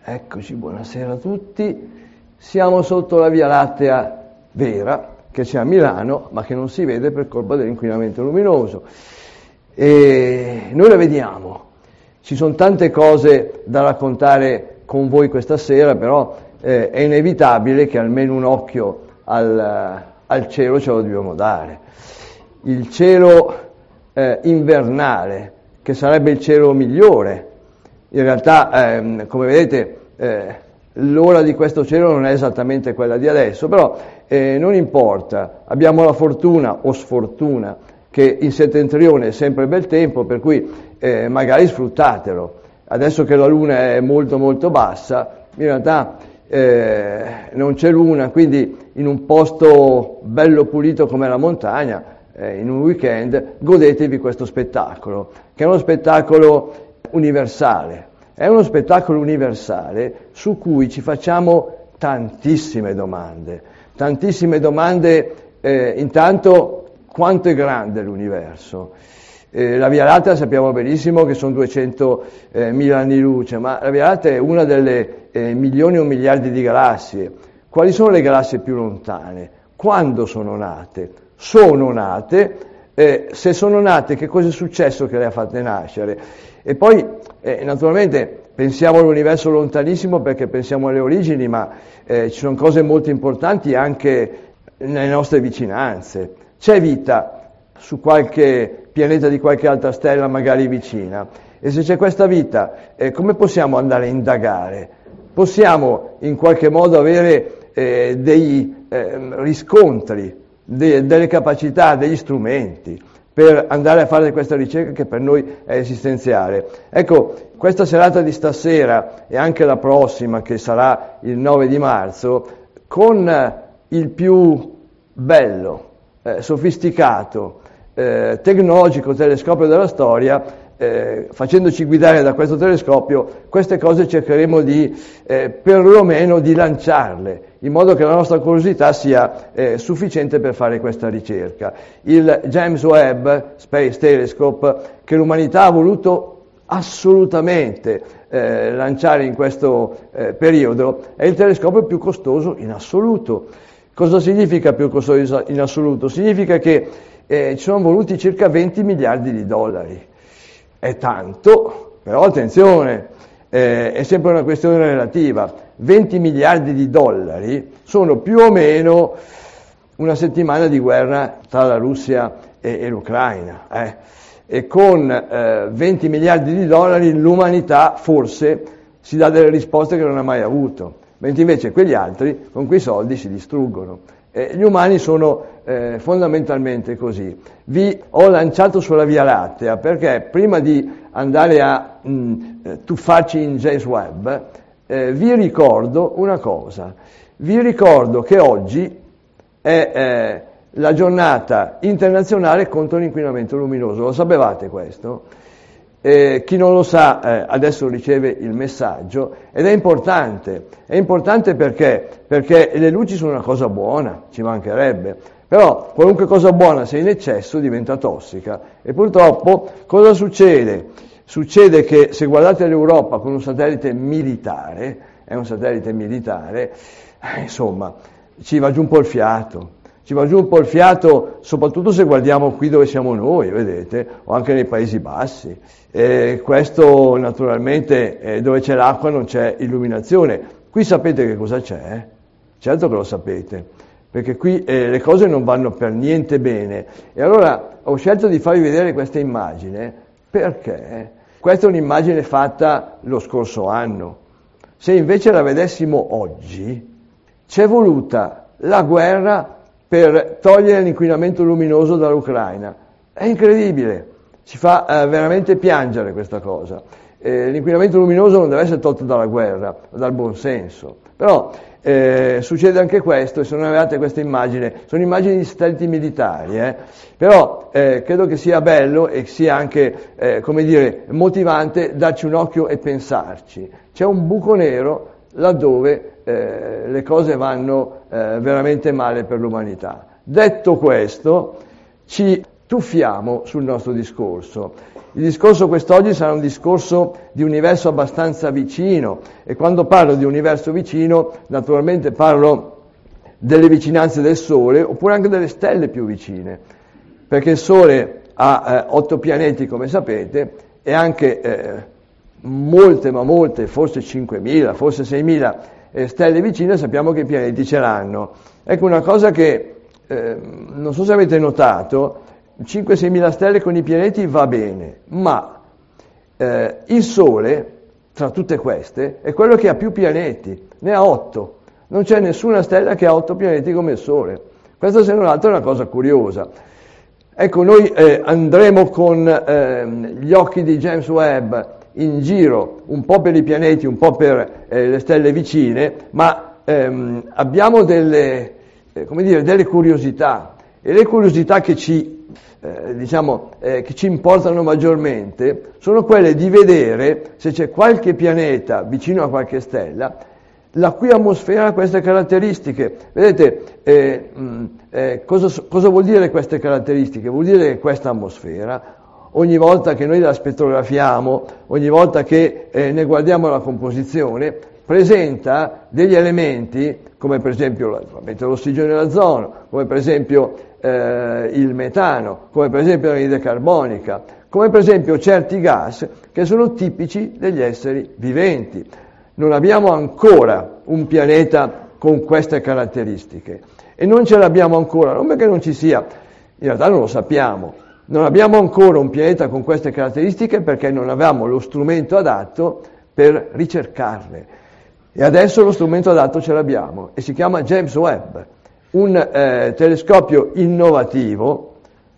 Eccoci, buonasera a tutti. Siamo sotto la Via Lattea vera, che c'è a Milano, ma che non si vede per colpa dell'inquinamento luminoso. E noi la vediamo. Ci sono tante cose da raccontare con voi questa sera, però è inevitabile che almeno un occhio al cielo ce lo dobbiamo dare. Il cielo invernale, che sarebbe il cielo migliore. In realtà, come vedete, l'ora di questo cielo non è esattamente quella di adesso, però non importa, abbiamo la fortuna o sfortuna che in settentrione è sempre bel tempo, per cui magari sfruttatelo. Adesso che la luna è molto molto bassa, in realtà non c'è luna, quindi in un posto bello pulito come la montagna, in un weekend, godetevi questo spettacolo, che è uno spettacolo universale. È uno spettacolo universale su cui ci facciamo tantissime domande. Intanto, quanto è grande l'universo? La Via Lattea sappiamo benissimo che sono 200.000 anni luce, ma la Via Lattea è una delle milioni o miliardi di galassie. Quali sono le galassie più lontane? Quando sono nate? Sono nate. Se sono nate, che cosa è successo che le ha fatte nascere? E poi, naturalmente, pensiamo all'universo lontanissimo perché pensiamo alle origini, ma ci sono cose molto importanti anche nelle nostre vicinanze. C'è vita su qualche pianeta di qualche altra stella magari vicina, e se c'è questa vita, come possiamo andare a indagare? Possiamo in qualche modo avere dei riscontri, delle capacità, degli strumenti per andare a fare questa ricerca che per noi è esistenziale. Ecco, questa serata di stasera e anche la prossima, che sarà il 9 di marzo, con il più bello, sofisticato, tecnologico telescopio della storia, facendoci guidare da questo telescopio, queste cose cercheremo di perlomeno di lanciarle, in modo che la nostra curiosità sia sufficiente per fare questa ricerca. Il James Webb Space Telescope, che l'umanità ha voluto assolutamente lanciare in questo periodo, è il telescopio più costoso in assoluto. Cosa significa più costoso in assoluto? Significa che ci sono voluti circa 20 miliardi di dollari. È tanto, però attenzione, è sempre una questione relativa. 20 miliardi di dollari sono più o meno una settimana di guerra tra la Russia e l'Ucraina. E con 20 miliardi di dollari l'umanità forse si dà delle risposte che non ha mai avuto, mentre invece quegli altri con quei soldi si distruggono. Gli umani sono fondamentalmente così. Vi ho lanciato sulla Via Lattea perché prima di andare a tuffarci in James Webb vi ricordo una cosa. Vi ricordo che oggi è la giornata internazionale contro l'inquinamento luminoso. Lo sapevate questo? Chi non lo sa adesso riceve il messaggio, ed è importante perché le luci sono una cosa buona, ci mancherebbe, però qualunque cosa buona se in eccesso diventa tossica, e purtroppo cosa succede? Succede che se guardate l'Europa con un satellite militare, è un satellite militare, insomma, ci va giù un po' il fiato. Ci va giù un po' il fiato, soprattutto se guardiamo qui dove siamo noi, vedete, o anche nei Paesi Bassi. Questo naturalmente dove c'è l'acqua non c'è illuminazione. Qui sapete che cosa c'è? Certo che lo sapete, perché qui le cose non vanno per niente bene. E allora ho scelto di farvi vedere questa immagine perché questa è un'immagine fatta lo scorso anno. Se invece la vedessimo oggi, c'è voluta la guerra per togliere l'inquinamento luminoso dall'Ucraina. È incredibile, ci fa veramente piangere questa cosa. L'inquinamento luminoso non deve essere tolto dalla guerra, dal buonsenso. Però succede anche questo, e se non avevate questa immagine, sono immagini di satelliti militari, però credo che sia bello e sia anche, come dire, motivante darci un occhio e pensarci. C'è un buco nero laddove le cose vanno veramente male per l'umanità. Detto questo, ci tuffiamo sul nostro discorso. Il discorso quest'oggi sarà un discorso di universo abbastanza vicino, e quando parlo di universo vicino naturalmente parlo delle vicinanze del Sole oppure anche delle stelle più vicine, perché il Sole ha 8 pianeti, come sapete, e anche molte, forse 5.000, forse 6.000 stelle vicine. Sappiamo che i pianeti ce l'hanno. Ecco una cosa che non so se avete notato: 5-6.000 stelle con i pianeti va bene, ma il Sole, tra tutte queste, è quello che ha più pianeti, ne ha 8. Non c'è nessuna stella che ha 8 pianeti come il Sole. Questa, se non altro, è una cosa curiosa. Ecco, noi andremo con gli occhi di James Webb in giro, un po' per i pianeti, un po' per le stelle vicine, ma abbiamo delle curiosità, e le curiosità che ci importano maggiormente sono quelle di vedere se c'è qualche pianeta vicino a qualche stella la cui atmosfera ha queste caratteristiche. Vedete, cosa vuol dire queste caratteristiche? Vuol dire che questa atmosfera, ogni volta che noi la spettrografiamo, ogni volta che ne guardiamo la composizione, presenta degli elementi, come per esempio l'ossigeno e l'azono, come per esempio il metano, come per esempio l'anidride carbonica, come per esempio certi gas che sono tipici degli esseri viventi. Non abbiamo ancora un pianeta con queste caratteristiche, e non ce l'abbiamo ancora, non perché non ci sia, in realtà non lo sappiamo, non abbiamo ancora un pianeta con queste caratteristiche perché non avevamo lo strumento adatto per ricercarle. E adesso lo strumento adatto ce l'abbiamo, e si chiama James Webb, un telescopio innovativo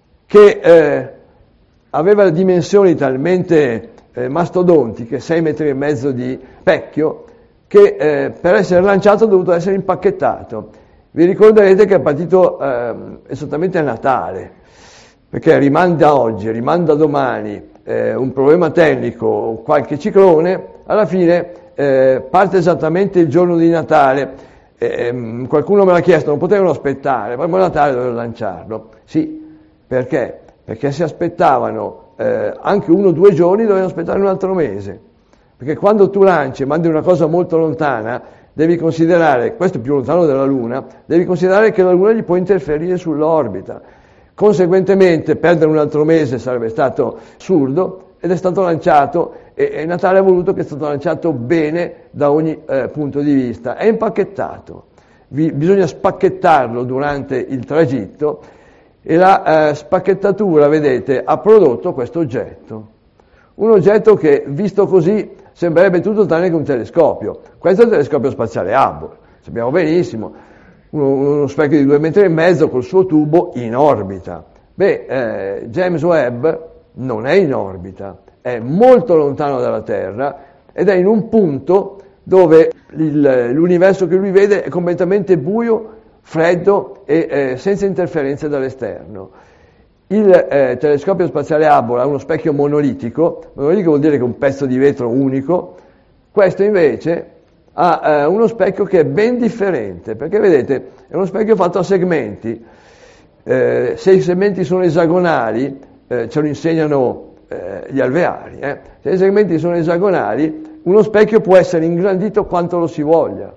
che aveva dimensioni talmente mastodontiche, 6,5 metri di specchio, che per essere lanciato ha dovuto essere impacchettato. Vi ricorderete che è partito esattamente a Natale, perché rimanda oggi, rimanda domani, un problema tecnico, qualche ciclone, alla fine parte esattamente il giorno di Natale. Qualcuno me l'ha chiesto: non potevano aspettare, proprio a Natale dovevano lanciarlo. Sì, perché? Perché se aspettavano anche 1 o 2 giorni, dovevano aspettare un altro mese, perché quando tu lanci e mandi una cosa molto lontana, devi considerare, questo è più lontano della Luna, devi considerare che la Luna gli può interferire sull'orbita. Conseguentemente perdere un altro mese sarebbe stato assurdo, ed è stato lanciato, e Natale ha voluto che sia stato lanciato bene da ogni punto di vista. È impacchettato, bisogna spacchettarlo durante il tragitto, e la spacchettatura, vedete, ha prodotto questo oggetto. Un oggetto che, visto così, sembrerebbe tutto tranne che un telescopio. Questo è il telescopio spaziale Hubble, sappiamo benissimo, uno specchio di 2,5 metri col suo tubo in orbita. James Webb non è in orbita, è molto lontano dalla Terra, ed è in un punto dove l'universo che lui vede è completamente buio, freddo e senza interferenze dall'esterno. Il telescopio spaziale Hubble ha uno specchio monolitico vuol dire che è un pezzo di vetro unico. Questo invece ha uno specchio che è ben differente, perché vedete, è uno specchio fatto a segmenti. Se i segmenti sono esagonali, ce lo insegnano gli alveari, se i segmenti sono esagonali, uno specchio può essere ingrandito quanto lo si voglia.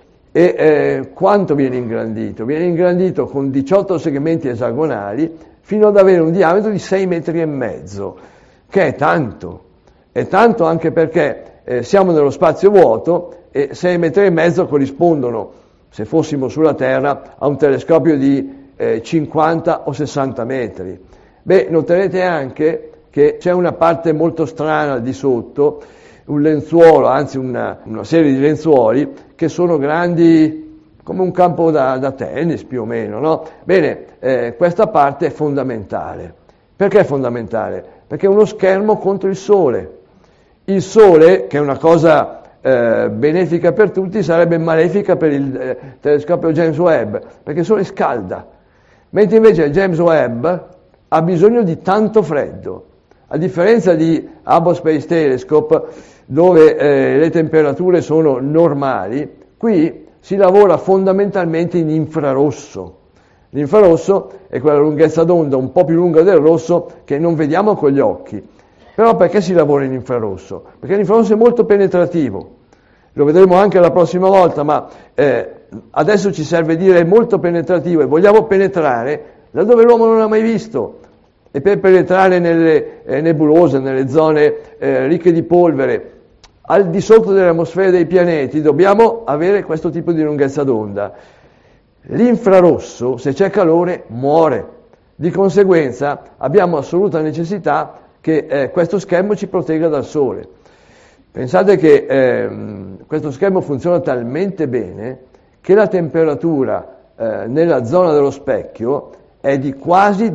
E quanto viene ingrandito? Viene ingrandito con 18 segmenti esagonali fino ad avere un diametro di 6,5 metri, che è tanto anche perché siamo nello spazio vuoto, e 6,5 metri corrispondono, se fossimo sulla Terra, a un telescopio di 50 o 60 metri. Noterete anche che c'è una parte molto strana di sotto, un lenzuolo, anzi una serie di lenzuoli che sono grandi come un campo da tennis più o meno, no? Questa parte è fondamentale. Perché è fondamentale? Perché è uno schermo contro il Sole. Il Sole, che è una cosa benefica per tutti, sarebbe malefica per il telescopio James Webb, perché il Sole scalda, mentre invece James Webb ha bisogno di tanto freddo. A differenza di Hubble Space Telescope, dove le temperature sono normali, qui si lavora fondamentalmente in infrarosso. L'infrarosso è quella lunghezza d'onda un po' più lunga del rosso che non vediamo con gli occhi. Però perché si lavora in infrarosso? Perché l'infrarosso è molto penetrativo. Lo vedremo anche la prossima volta, ma adesso ci serve dire è molto penetrativo e vogliamo penetrare laddove l'uomo non ha mai visto. E per penetrare nelle nebulose, nelle zone ricche di polvere, al di sotto delle atmosfere dei pianeti, dobbiamo avere questo tipo di lunghezza d'onda. L'infrarosso, se c'è calore, muore. Di conseguenza abbiamo assoluta necessità che questo schermo ci protegga dal sole. Pensate che questo schermo funziona talmente bene che la temperatura nella zona dello specchio è di quasi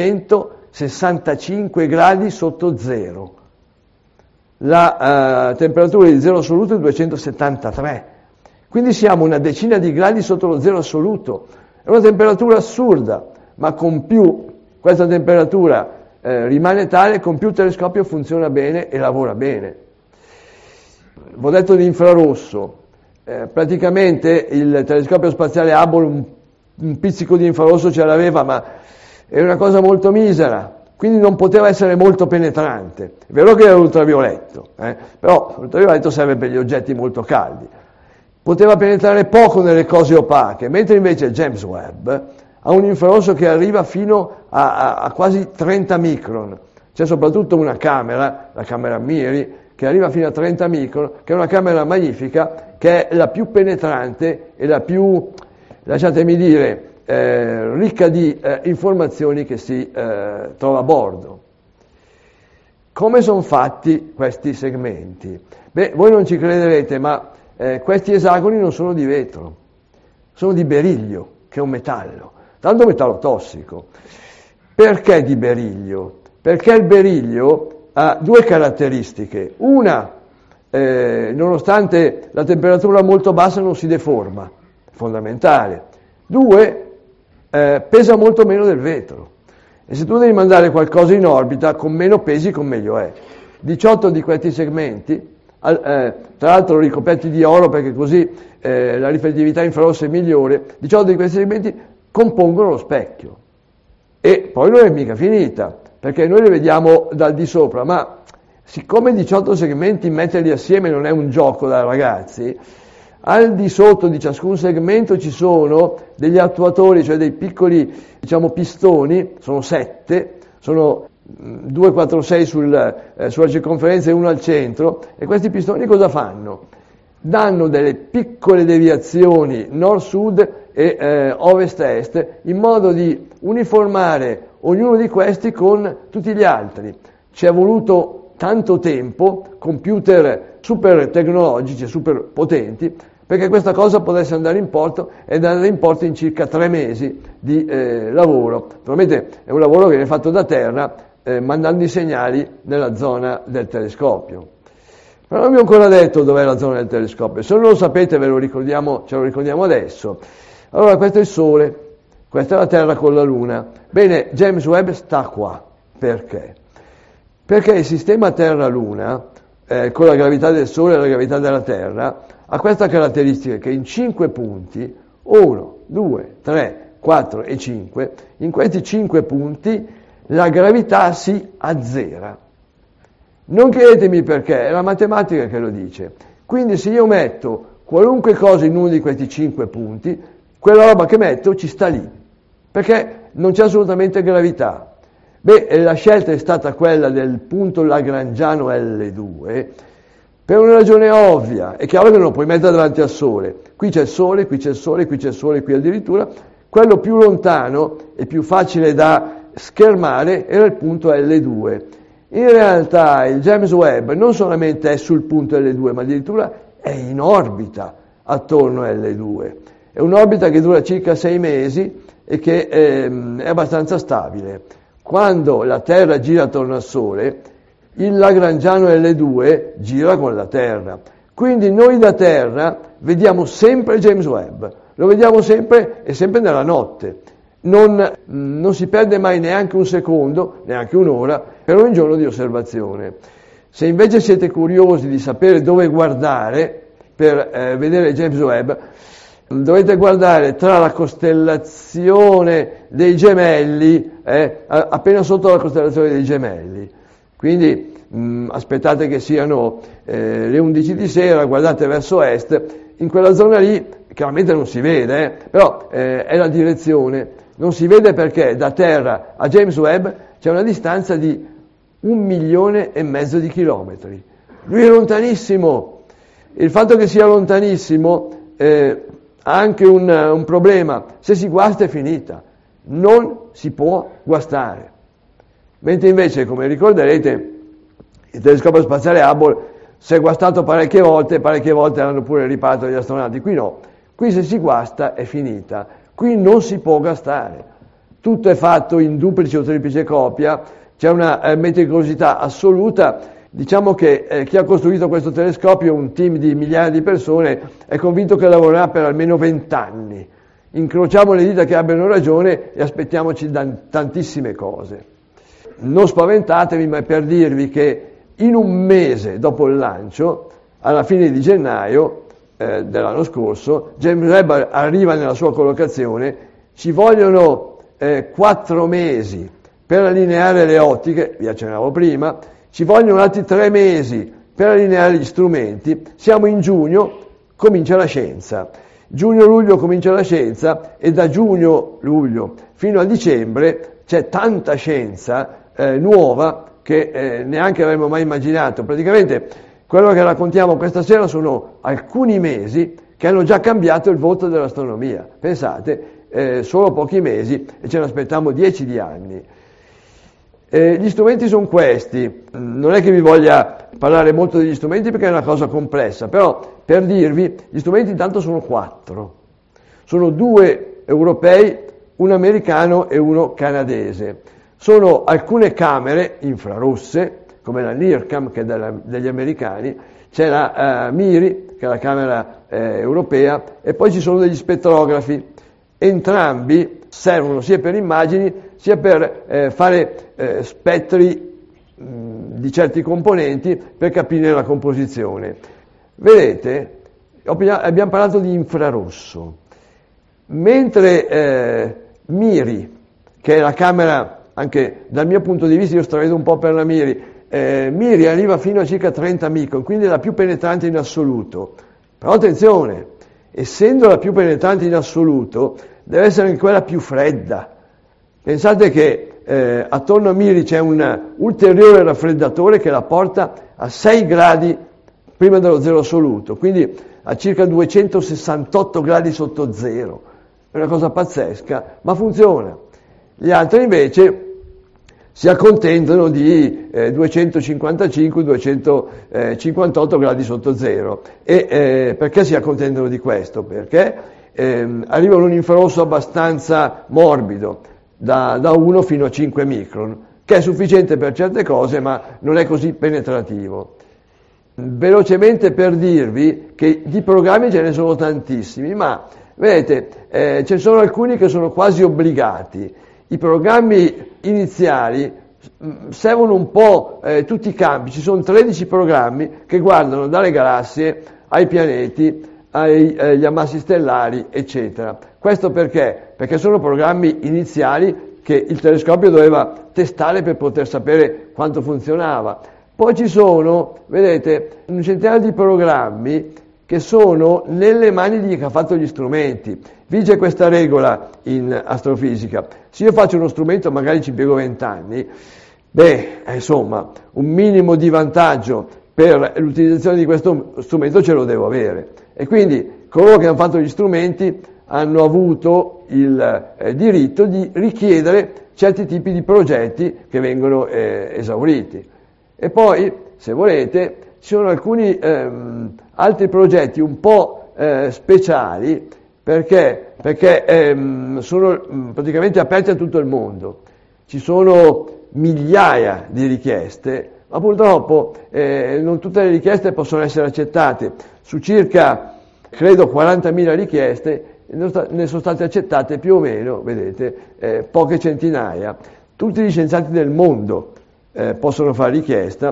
265 gradi sotto zero. La temperatura di zero assoluto è 273. Quindi siamo una decina di gradi sotto lo zero assoluto. È una temperatura assurda, ma con più questa temperatura rimane tale, con più il telescopio funziona bene e lavora bene. Vi ho detto di infrarosso. Praticamente il telescopio spaziale Hubble un pizzico di infrarosso ce l'aveva, ma è una cosa molto misera. Quindi non poteva essere molto penetrante. È vero che era ultravioletto, però l'ultravioletto serve per gli oggetti molto caldi. Poteva penetrare poco nelle cose opache, mentre invece James Webb ha un infrarosso che arriva fino a quasi 30 micron. C'è soprattutto una camera, la camera MIRI, che arriva fino a 30 micron, che è una camera magnifica, che è la più penetrante e la più, lasciatemi dire, ricca di informazioni che si trova a bordo. Come sono fatti questi segmenti? Beh, voi non ci crederete, ma questi esagoni non sono di vetro, sono di beriglio, che è un metallo, tanto metallo tossico. Perché di beriglio? Perché il beriglio ha due caratteristiche. Una, nonostante la temperatura molto bassa, non si deforma, fondamentale. Due, pesa molto meno del vetro. E se tu devi mandare qualcosa in orbita, con meno pesi, con meglio è. 18 di questi segmenti, tra l'altro ricoperti di oro perché così la riflettività infrarossa è migliore, 18 di questi segmenti compongono lo specchio. E poi non è mica finita, perché noi le vediamo dal di sopra, ma siccome 18 segmenti metterli assieme non è un gioco da ragazzi, al di sotto di ciascun segmento ci sono degli attuatori, cioè dei piccoli, pistoni, sono 7, sono 2, 4, 6 sulla circonferenza e uno al centro, e questi pistoni cosa fanno? Danno delle piccole deviazioni nord-sud e ovest-est, in modo di uniformare ognuno di questi con tutti gli altri. Ci è voluto tanto tempo, computer super tecnologici, super potenti, perché questa cosa potesse andare in porto, ed andare in porto in circa 3 mesi di lavoro. Naturalmente è un lavoro che viene fatto da terra, mandando i segnali nella zona del telescopio. Però non vi ho ancora detto dov'è la zona del telescopio. Se non lo sapete ce lo ricordiamo adesso. Allora, questo è il Sole, questa è la Terra con la Luna. Bene, James Webb sta qua. Perché? Perché il sistema Terra-Luna, con la gravità del Sole e la gravità della Terra, ha questa caratteristica che in 5 punti, 1, 2, 3, 4 e 5, in questi 5 punti la gravità si azzera. Non chiedetemi perché, è la matematica che lo dice. Quindi se io metto qualunque cosa in uno di questi 5 punti, quella roba che metto ci sta lì, perché non c'è assolutamente gravità. Beh, la scelta è stata quella del punto lagrangiano L2, per una ragione ovvia. È chiaro che non lo puoi mettere davanti al Sole. Qui c'è il Sole, qui c'è il Sole, qui c'è il Sole, qui addirittura. Quello più lontano e più facile da schermare era il punto L2. In realtà il James Webb non solamente è sul punto L2, ma addirittura è in orbita attorno a L2. È un'orbita che dura circa 6 mesi e che è abbastanza stabile. Quando la Terra gira attorno al Sole, il lagrangiano L2 gira con la Terra. Quindi noi da Terra vediamo sempre James Webb, lo vediamo sempre e sempre nella notte. Non si perde mai neanche un secondo, neanche un'ora, per ogni giorno di osservazione. Se invece siete curiosi di sapere dove guardare per vedere James Webb, Dovete guardare tra la costellazione dei Gemelli, appena sotto la costellazione dei Gemelli. Quindi aspettate che siano le 11 di sera, guardate verso est, in quella zona lì chiaramente non si vede, però è la direzione. Non si vede perché da Terra a James Webb c'è una distanza di 1,5 milioni di chilometri. Lui è lontanissimo. Il fatto che sia lontanissimo ha anche un problema: se si guasta è finita, non si può guastare. Mentre invece, come ricorderete, il telescopio spaziale Hubble si è guastato parecchie volte hanno pure riparato gli astronauti. Qui no, qui se si guasta è finita, qui non si può guastare. Tutto è fatto in duplice o triplice copia, c'è una meticolosità assoluta. Diciamo che chi ha costruito questo telescopio, un team di migliaia di persone, è convinto che lavorerà per almeno 20 anni. Incrociamo le dita che abbiano ragione e aspettiamoci tantissime cose. Non spaventatevi, ma è per dirvi che in un mese dopo il lancio, alla fine di gennaio dell'anno scorso, James Webb arriva nella sua collocazione. Ci vogliono 4 mesi per allineare le ottiche, vi accennavo prima, ci vogliono altri 3 mesi per allineare gli strumenti. Siamo in giugno, comincia la scienza. Giugno-luglio comincia la scienza e da giugno-luglio fino a dicembre c'è tanta scienza nuova che neanche avremmo mai immaginato. Praticamente quello che raccontiamo questa sera sono alcuni mesi che hanno già cambiato il volto dell'astronomia. Pensate, solo pochi mesi e ce ne aspettiamo 10 di anni. Gli strumenti sono questi. Non è che vi voglia parlare molto degli strumenti perché è una cosa complessa, però per dirvi, gli strumenti intanto sono 4. Sono 2 europei, un americano e uno canadese. Sono alcune camere infrarosse, come la NIRCam, che è degli americani, c'è la MIRI, che è la camera europea, e poi ci sono degli spettrografi. Entrambi servono sia per immagini, sia per fare spettri di certi componenti per capire la composizione. Vedete, abbiamo parlato di infrarosso, mentre MIRI, che è la camera, anche dal mio punto di vista, io stravedo un po' per la MIRI, MIRI arriva fino a circa 30 micron, quindi è la più penetrante in assoluto. Però attenzione, essendo la più penetrante in assoluto, deve essere anche quella più fredda. Pensate che attorno a MIRI c'è un ulteriore raffreddatore che la porta a 6 gradi prima dello zero assoluto, quindi a circa 268 gradi sotto zero. È una cosa pazzesca, ma funziona. Gli altri invece si accontentano di 255-258 gradi sotto zero. E perché si accontentano di questo? Perché arrivano un infrarosso abbastanza morbido, da 1 fino a 5 micron, che è sufficiente per certe cose, ma non è così penetrativo. Velocemente per dirvi che di programmi ce ne sono tantissimi, ma vedete, ce ne sono alcuni che sono quasi obbligati. I programmi iniziali servono un po' tutti i campi. Ci sono 13 programmi che guardano dalle galassie ai pianeti, agli ammassi stellari, eccetera. Questo perché? Perché sono programmi iniziali che il telescopio doveva testare per poter sapere quanto funzionava. Poi ci sono, vedete, un centinaio di programmi che sono nelle mani di chi ha fatto gli strumenti. Vige questa regola in astrofisica: se io faccio uno strumento magari ci impiego 20 anni, insomma, un minimo di vantaggio per l'utilizzazione di questo strumento ce lo devo avere. E quindi coloro che hanno fatto gli strumenti hanno avuto il diritto di richiedere certi tipi di progetti che vengono esauriti. E poi, se volete, ci sono alcuni altri progetti un po' speciali perché sono praticamente aperti a tutto il mondo. Ci sono migliaia di richieste, ma purtroppo non tutte le richieste possono essere accettate. Su circa, credo, 40.000 richieste ne sono state accettate più o meno, vedete, poche centinaia. Tutti gli scienziati del mondo possono fare richiesta.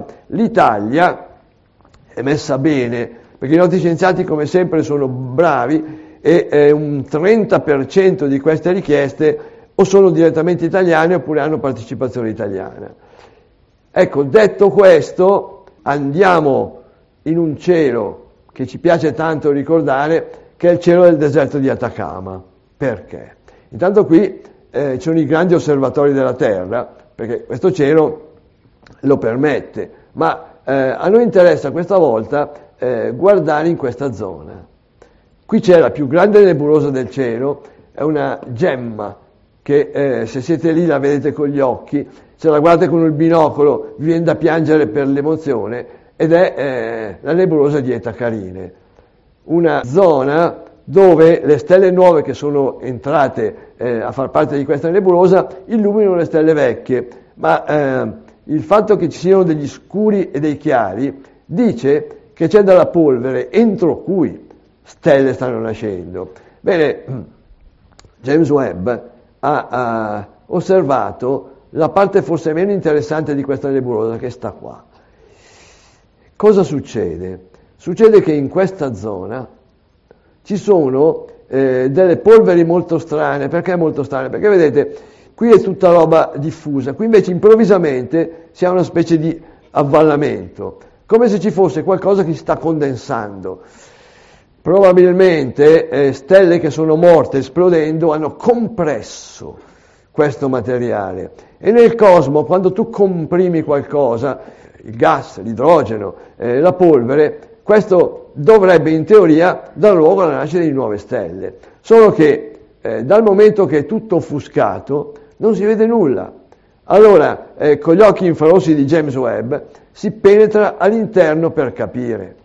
L'Italia è messa bene, perché i nostri scienziati come sempre sono bravi e un 30% di queste richieste o sono direttamente italiane oppure hanno partecipazione italiana. Ecco, detto questo, andiamo in un cielo che ci piace tanto ricordare, che è il cielo del deserto di Atacama. Perché? Intanto qui ci sono i grandi osservatori della Terra, perché questo cielo lo permette, ma a noi interessa questa volta guardare in questa zona. Qui c'è la più grande nebulosa del cielo, è una gemma che se siete lì la vedete con gli occhi, se la guardate con il binocolo vi viene da piangere per l'emozione, ed è la nebulosa di Eta Carine, una zona dove le stelle nuove che sono entrate a far parte di questa nebulosa illuminano le stelle vecchie, ma il fatto che ci siano degli scuri e dei chiari dice che c'è della polvere entro cui stelle stanno nascendo. Bene, James Webb ha osservato la parte forse meno interessante di questa nebulosa, che sta qua. Cosa succede? Succede che in questa zona ci sono delle polveri molto strane. Perché molto strane? Perché vedete, qui è tutta roba diffusa, qui invece improvvisamente si ha una specie di avvallamento, come se ci fosse qualcosa che si sta condensando. Probabilmente stelle che sono morte esplodendo hanno compresso questo materiale, e nel cosmo, quando tu comprimi qualcosa, il gas, l'idrogeno, la polvere, questo dovrebbe in teoria dar luogo alla nascita di nuove stelle, solo che dal momento che è tutto offuscato non si vede nulla. Allora con gli occhi infrarossi di James Webb si penetra all'interno per capire.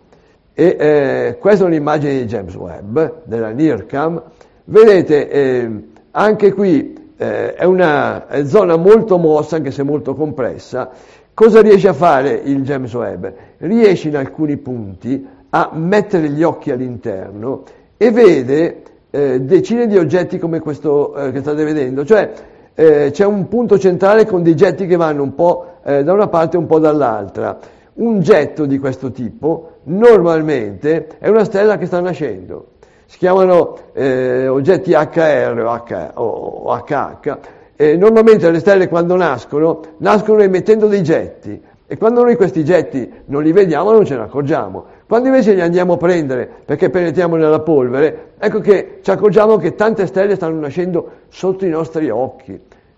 E questa è un'immagine di James Webb, della NIRCam. Vedete, anche qui è una zona molto mossa, anche se molto compressa. Cosa riesce a fare il James Webb? Riesce in alcuni punti a mettere gli occhi all'interno e vede decine di oggetti come questo che state vedendo, cioè c'è un punto centrale con dei getti che vanno un po' da una parte e un po' dall'altra. Un getto di questo tipo normalmente è una stella che sta nascendo, si chiamano oggetti HR o HH, e normalmente le stelle quando nascono emettendo dei getti, e quando noi questi getti non li vediamo non ce ne accorgiamo. Quando invece li andiamo a prendere perché penetriamo nella polvere, ecco che ci accorgiamo che tante stelle stanno nascendo sotto i nostri occhi,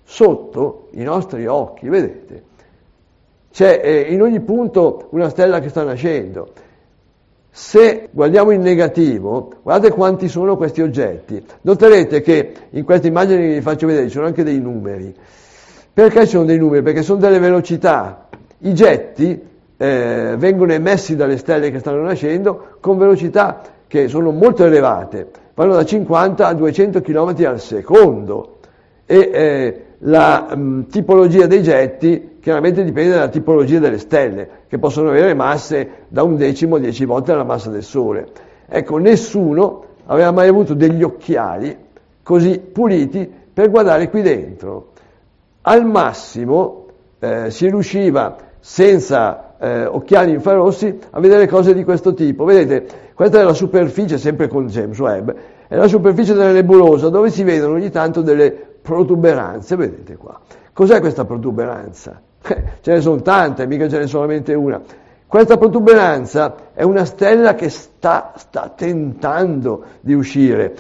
vedete? C'è in ogni punto una stella che sta nascendo. Se guardiamo in negativo, guardate quanti sono questi oggetti. Noterete che in queste immagini che vi faccio vedere ci sono anche dei numeri. Perché ci sono dei numeri? Perché sono delle velocità. I getti vengono emessi dalle stelle che stanno nascendo con velocità che sono molto elevate, vanno da 50 a 200 km al secondo, e la tipologia dei getti chiaramente dipende dalla tipologia delle stelle, che possono avere masse da 1/10 a 10 volte la massa del Sole. Ecco, nessuno aveva mai avuto degli occhiali così puliti per guardare qui dentro. Al massimo si riusciva senza occhiali infrarossi a vedere cose di questo tipo. Vedete, questa è la superficie, sempre con James Webb, è la superficie della nebulosa, dove si vedono ogni tanto delle protuberanze, vedete qua. Cos'è questa protuberanza? Ce ne sono tante, mica ce n'è solamente una. Questa protuberanza è una stella che sta tentando di uscire,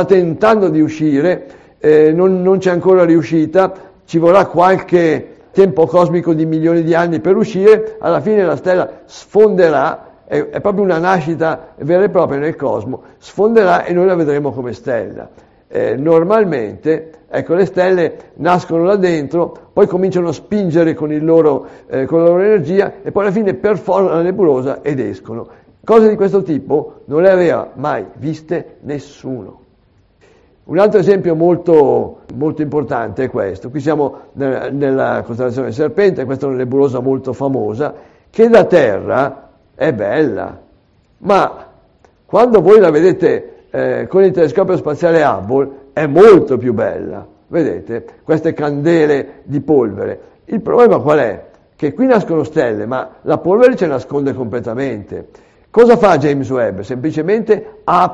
non c'è ancora riuscita, ci vorrà qualche tempo cosmico di milioni di anni per uscire, alla fine la stella sfonderà, è proprio una nascita vera e propria nel cosmo, sfonderà e noi la vedremo come stella. Normalmente, ecco, le stelle nascono là dentro, poi cominciano a spingere con la loro energia e poi alla fine perforano la nebulosa ed escono. Cose di questo tipo non le aveva mai viste nessuno. Un altro esempio molto, molto importante è questo. Qui siamo nella costellazione del Serpente, questa è una nebulosa molto famosa, che da Terra è bella, ma quando voi la vedete con il telescopio spaziale Hubble è molto più bella, vedete? Queste candele di polvere. Il problema qual è? Che qui nascono stelle, ma la polvere ce nasconde completamente. Cosa fa James Webb? Semplicemente apre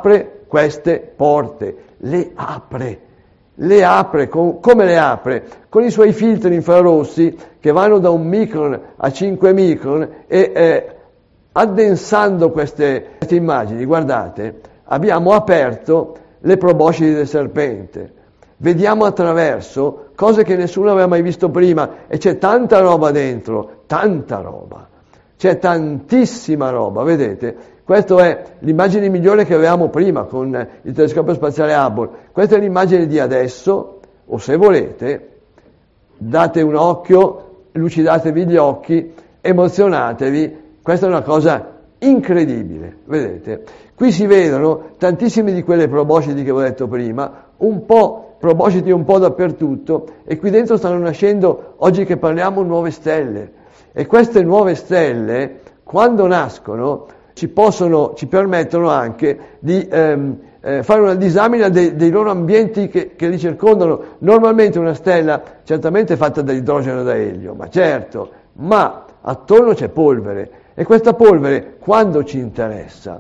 queste porte, le apre, come le apre? Con i suoi filtri infrarossi che vanno da 1 micron a 5 micron e addensando queste immagini, guardate, abbiamo aperto le proboscidi del serpente. Vediamo attraverso cose che nessuno aveva mai visto prima e c'è tanta roba dentro, tanta roba. C'è tantissima roba, vedete? Questa è l'immagine migliore che avevamo prima con il telescopio spaziale Hubble. Questa è l'immagine di adesso, o se volete, date un occhio, lucidatevi gli occhi, emozionatevi. Questa è una cosa incredibile, vedete? Qui si vedono tantissime di quelle proboscidi che vi ho detto prima, un po' proboscidi un po' dappertutto, e qui dentro stanno nascendo, oggi che parliamo, nuove stelle. E queste nuove stelle, quando nascono, ci permettono anche di fare una disamina dei loro ambienti che li circondano. Normalmente una stella certamente è fatta da idrogeno e da elio, ma attorno c'è polvere, e questa polvere quando ci interessa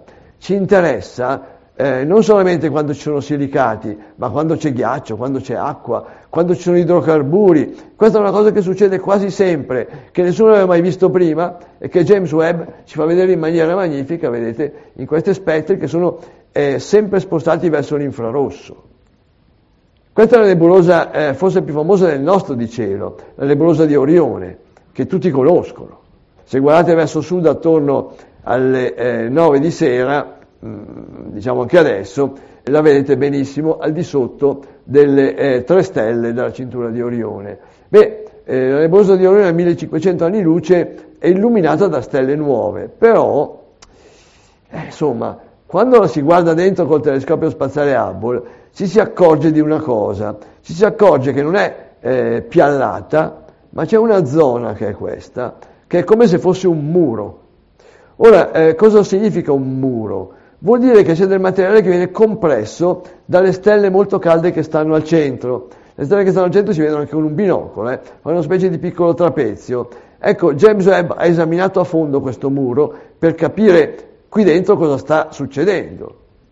non solamente quando ci sono silicati, ma quando c'è ghiaccio, quando c'è acqua, quando ci sono idrocarburi. Questa è una cosa che succede quasi sempre, che nessuno aveva mai visto prima e che James Webb ci fa vedere in maniera magnifica, vedete, in questi spettri che sono sempre spostati verso l'infrarosso. Questa è la nebulosa forse più famosa del nostro di cielo, la nebulosa di Orione, che tutti conoscono. Se guardate verso sud attorno alle 9 di sera, diciamo anche adesso, la vedete benissimo al di sotto delle 3 stelle della cintura di Orione. La nebulosa di Orione a 1500 anni luce è illuminata da stelle nuove, però insomma, quando la si guarda dentro col telescopio spaziale Hubble ci si accorge di una cosa, ci si accorge che non è piallata, ma c'è una zona che è questa, che è come se fosse un muro. Ora, cosa significa un muro? Vuol dire che c'è del materiale che viene compresso dalle stelle molto calde che stanno al centro. Le stelle che stanno al centro si vedono anche con un binocolo, è una specie di piccolo trapezio. Ecco, James Webb ha esaminato a fondo questo muro per capire qui dentro cosa sta succedendo.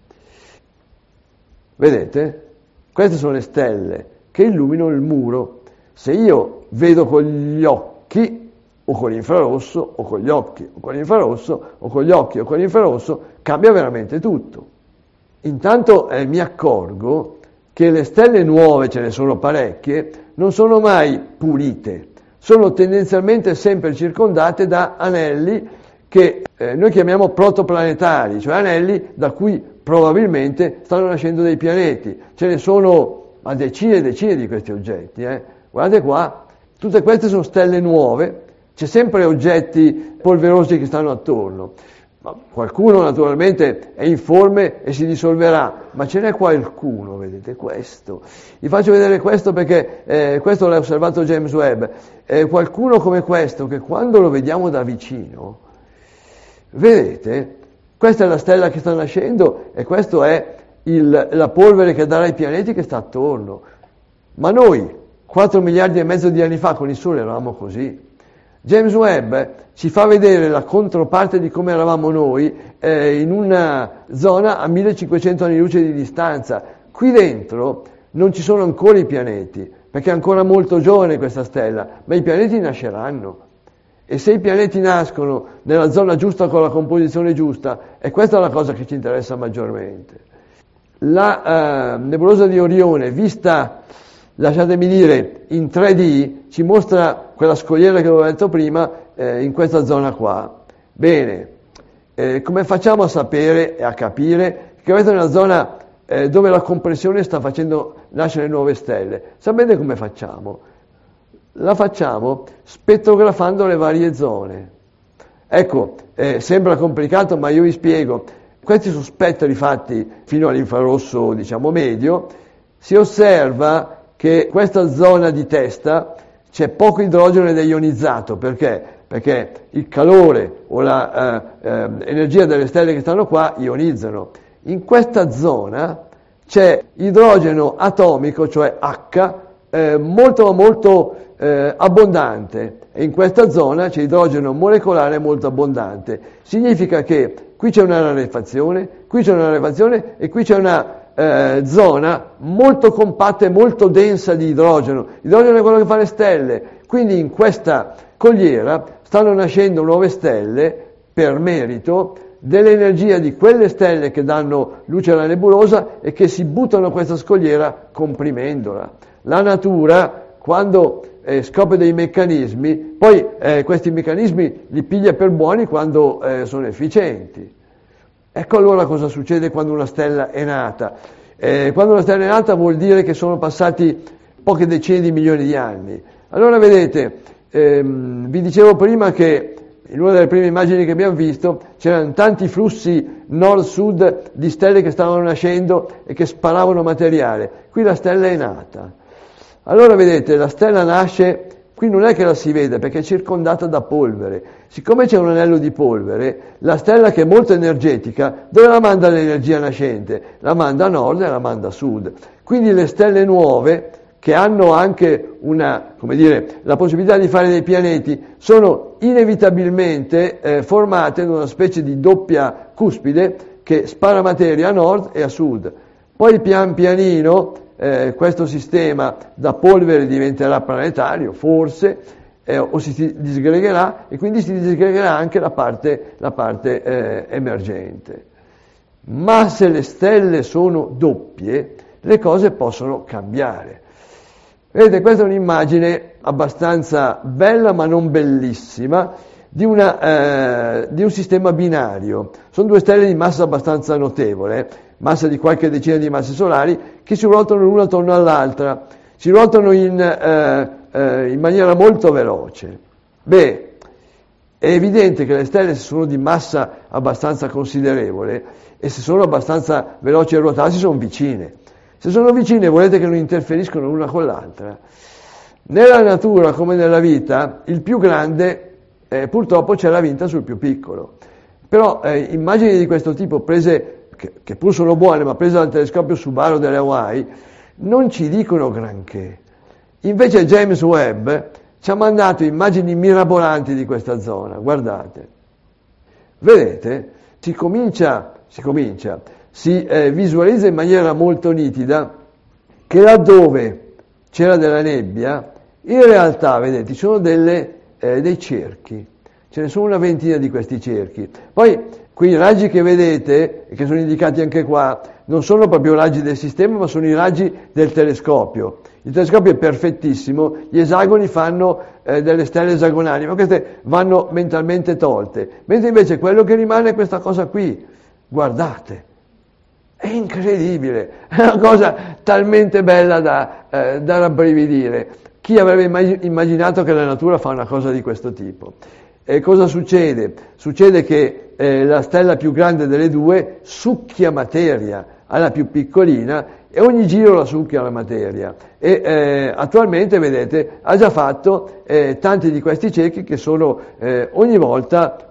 Vedete? Queste sono le stelle che illuminano il muro. Se io vedo con gli occhi, o con l'infrarosso, o con gli occhi, o con l'infrarosso, o con gli occhi, o con l'infrarosso, cambia veramente tutto. Intanto mi accorgo che le stelle nuove, ce ne sono parecchie, non sono mai pulite, sono tendenzialmente sempre circondate da anelli che noi chiamiamo protoplanetari, cioè anelli da cui probabilmente stanno nascendo dei pianeti. Ce ne sono a decine e decine di questi oggetti. Guardate qua, tutte queste sono stelle nuove. C'è sempre oggetti polverosi che stanno attorno, ma qualcuno naturalmente è informe e si dissolverà, ma ce n'è qualcuno, vedete questo. Vi faccio vedere questo perché questo l'ha osservato James Webb. Qualcuno come questo che quando lo vediamo da vicino, vedete, questa è la stella che sta nascendo e questo è la polvere che darà ai pianeti che sta attorno. Ma noi, 4 miliardi e mezzo di anni fa con il Sole eravamo così. James Webb ci fa vedere la controparte di come eravamo noi in una zona a 1500 anni luce di distanza. Qui dentro non ci sono ancora i pianeti, perché è ancora molto giovane questa stella, ma i pianeti nasceranno. E se i pianeti nascono nella zona giusta con la composizione giusta, e questa è la cosa che ci interessa maggiormente. La nebulosa di Orione, vista, lasciatemi dire, in 3D, ci mostra quella scogliera che avevo detto prima in questa zona qua. Bene, come facciamo a sapere e a capire che questa è una zona dove la compressione sta facendo nascere nuove stelle? Sapete come facciamo? La facciamo spettrografando le varie zone. Ecco, sembra complicato, ma io vi spiego. Questi sono spettri fatti fino all'infrarosso, diciamo, medio. Si osserva che questa zona di testa c'è poco idrogeno ed è ionizzato. Perché? Perché il calore o l'energia delle stelle che stanno qua ionizzano. In questa zona c'è idrogeno atomico, cioè H, molto abbondante, e in questa zona c'è idrogeno molecolare molto abbondante. Significa che qui c'è una rarefazione, qui c'è una rarefazione e qui c'è una zona molto compatta e molto densa di idrogeno. L'idrogeno è quello che fa le stelle, quindi in questa cogliera stanno nascendo nuove stelle per merito dell'energia di quelle stelle che danno luce alla nebulosa e che si buttano a questa scogliera comprimendola. La natura, quando scopre dei meccanismi, poi questi meccanismi li piglia per buoni quando sono efficienti. Ecco allora cosa succede quando una stella è nata. Quando una stella è nata vuol dire che sono passati poche decine di milioni di anni. Allora vedete, vi dicevo prima che in una delle prime immagini che abbiamo visto c'erano tanti flussi nord-sud di stelle che stavano nascendo e che sparavano materiale. Qui la stella è nata. Allora vedete, la stella nasce, qui non è che la si vede perché è circondata da polvere. Siccome c'è un anello di polvere, la stella, che è molto energetica, dove la manda l'energia nascente? La manda a nord e la manda a sud. Quindi le stelle nuove, che hanno anche la possibilità di fare dei pianeti, sono inevitabilmente formate da una specie di doppia cuspide che spara materia a nord e a sud. Poi pian pianino questo sistema da polvere diventerà planetario, forse, o si disgregherà, e quindi si disgregherà anche la parte emergente. Ma se le stelle sono doppie, le cose possono cambiare. Vedete, questa è un'immagine abbastanza bella ma non bellissima di un sistema binario. Sono due stelle di massa abbastanza notevole, massa di qualche decina di masse solari, che si ruotano l'una attorno all'altra, si ruotano in maniera molto veloce. Beh, è evidente che le stelle, se sono di massa abbastanza considerevole e se sono abbastanza veloci a ruotarsi, sono vicine. Se sono vicine, volete che non interferiscono l'una con l'altra. Nella natura, come nella vita, il più grande purtroppo c'è la vinta sul più piccolo. Però immagini di questo tipo prese, che pur sono buone, ma prese dal telescopio Subaru delle Hawaii, non ci dicono granché. Invece James Webb ci ha mandato immagini mirabolanti di questa zona, guardate. Vedete, si visualizza in maniera molto nitida che laddove c'era della nebbia, in realtà, vedete, ci sono dei cerchi, ce ne sono una ventina di questi cerchi. Poi, qui i raggi che vedete, e che sono indicati anche qua, non sono proprio raggi del sistema, ma sono i raggi del telescopio. Il telescopio è perfettissimo, gli esagoni fanno delle stelle esagonali, ma queste vanno mentalmente tolte. Mentre invece quello che rimane è questa cosa qui, guardate. È incredibile, è una cosa talmente bella da rabbrividire. Chi avrebbe immaginato che la natura fa una cosa di questo tipo? E cosa succede? Succede che la stella più grande delle due succhia materia alla più piccolina e ogni giro la succhia la materia. E attualmente, vedete, ha già fatto tanti di questi cerchi che sono ogni volta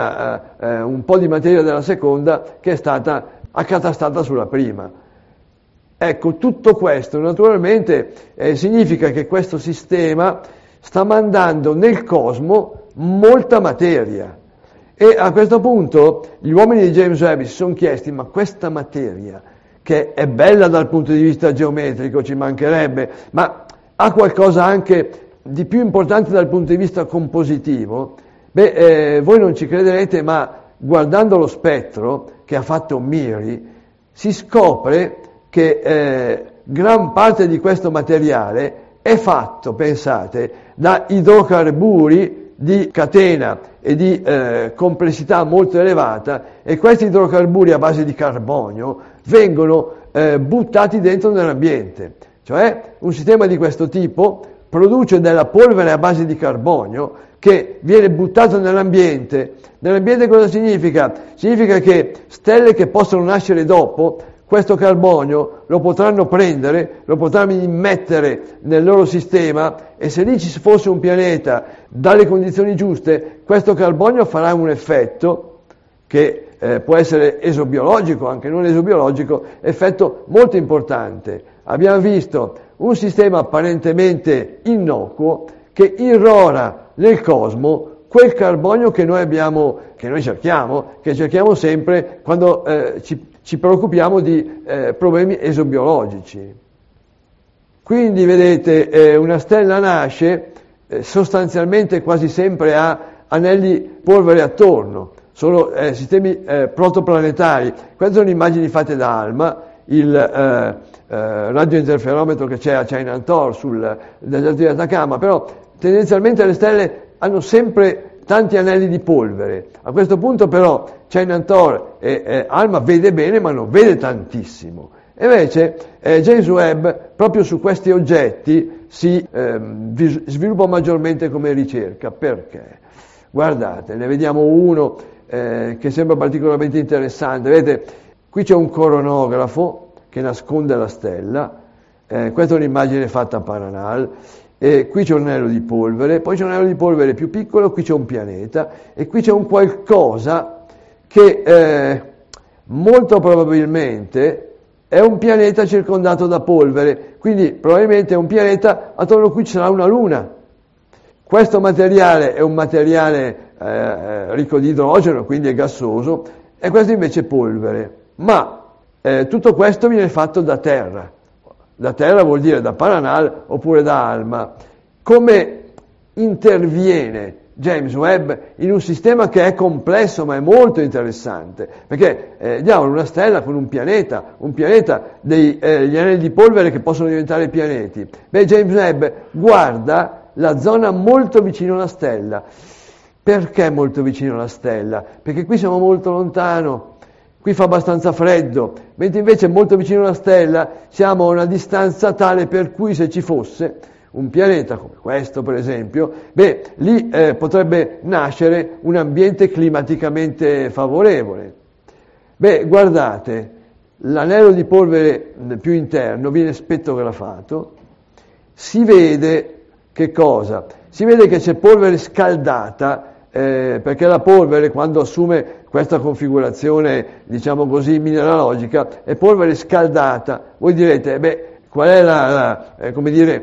un po' di materia della seconda che è stata accatastata sulla prima. Ecco, tutto questo naturalmente significa che questo sistema sta mandando nel cosmo molta materia. E a questo punto gli uomini di James Webb si sono chiesti: ma questa materia, che è bella dal punto di vista geometrico, ci mancherebbe, ma ha qualcosa anche di più importante dal punto di vista compositivo? Voi non ci crederete, ma guardando lo spettro che ha fatto MIRI, si scopre che gran parte di questo materiale è fatto, pensate, da idrocarburi di catena e di complessità molto elevata, e questi idrocarburi a base di carbonio vengono buttati dentro nell'ambiente. Cioè un sistema di questo tipo produce della polvere a base di carbonio che viene buttato nell'ambiente. Nell'ambiente cosa significa? Significa che stelle che possono nascere dopo, questo carbonio lo potranno prendere, lo potranno immettere nel loro sistema, e se lì ci fosse un pianeta dalle condizioni giuste, questo carbonio farà un effetto che può essere esobiologico, anche non esobiologico, effetto molto importante. abbiamo visto un sistema apparentemente innocuo che irrora nel cosmo quel carbonio che noi cerchiamo sempre quando ci preoccupiamo di problemi esobiologici. Quindi vedete, una stella nasce, sostanzialmente quasi sempre ha anelli polvere attorno, sono sistemi protoplanetari. Queste sono immagini fatte da ALMA, il radiointerferometro che c'è a Chinantor sul deserto di Atacama, però tendenzialmente le stelle hanno sempre tanti anelli di polvere. A questo punto però Chinantor e ALMA vede bene, ma non vede tantissimo. Invece James Webb proprio su questi oggetti si sviluppa maggiormente come ricerca. Perché? Guardate, ne vediamo uno che sembra particolarmente interessante. Vedete, qui c'è un coronografo che nasconde la stella, questa è un'immagine fatta a Paranal, e qui c'è un anello di polvere, poi c'è un anello di polvere più piccolo, qui c'è un pianeta, e qui c'è un qualcosa che molto probabilmente è un pianeta circondato da polvere, quindi probabilmente è un pianeta attorno a cui ci sarà una luna. Questo materiale è un materiale ricco di idrogeno, quindi è gassoso, e questo invece è polvere. Ma tutto questo viene fatto da terra. Da terra vuol dire da Paranal oppure da ALMA. Come interviene James Webb in un sistema che è complesso ma è molto interessante? Perché diamo una stella con un pianeta degli anelli di polvere che possono diventare pianeti. James Webb guarda la zona molto vicino alla stella. Perché molto vicino alla stella? Perché qui siamo molto lontano. Qui fa abbastanza freddo, mentre invece molto vicino alla stella siamo a una distanza tale per cui se ci fosse un pianeta come questo per esempio, lì potrebbe nascere un ambiente climaticamente favorevole. Guardate, l'anello di polvere più interno viene spettrografato, si vede che cosa? Si vede che c'è polvere scaldata, perché la polvere quando assume questa configurazione, diciamo così, mineralogica, è polvere scaldata. Voi direte, qual è come dire,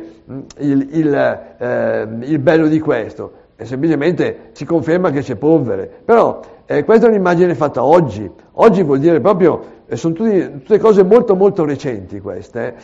il bello di questo? Semplicemente si conferma che c'è polvere. Però questa è un'immagine fatta oggi. Oggi vuol dire proprio, sono tutte cose molto molto recenti queste.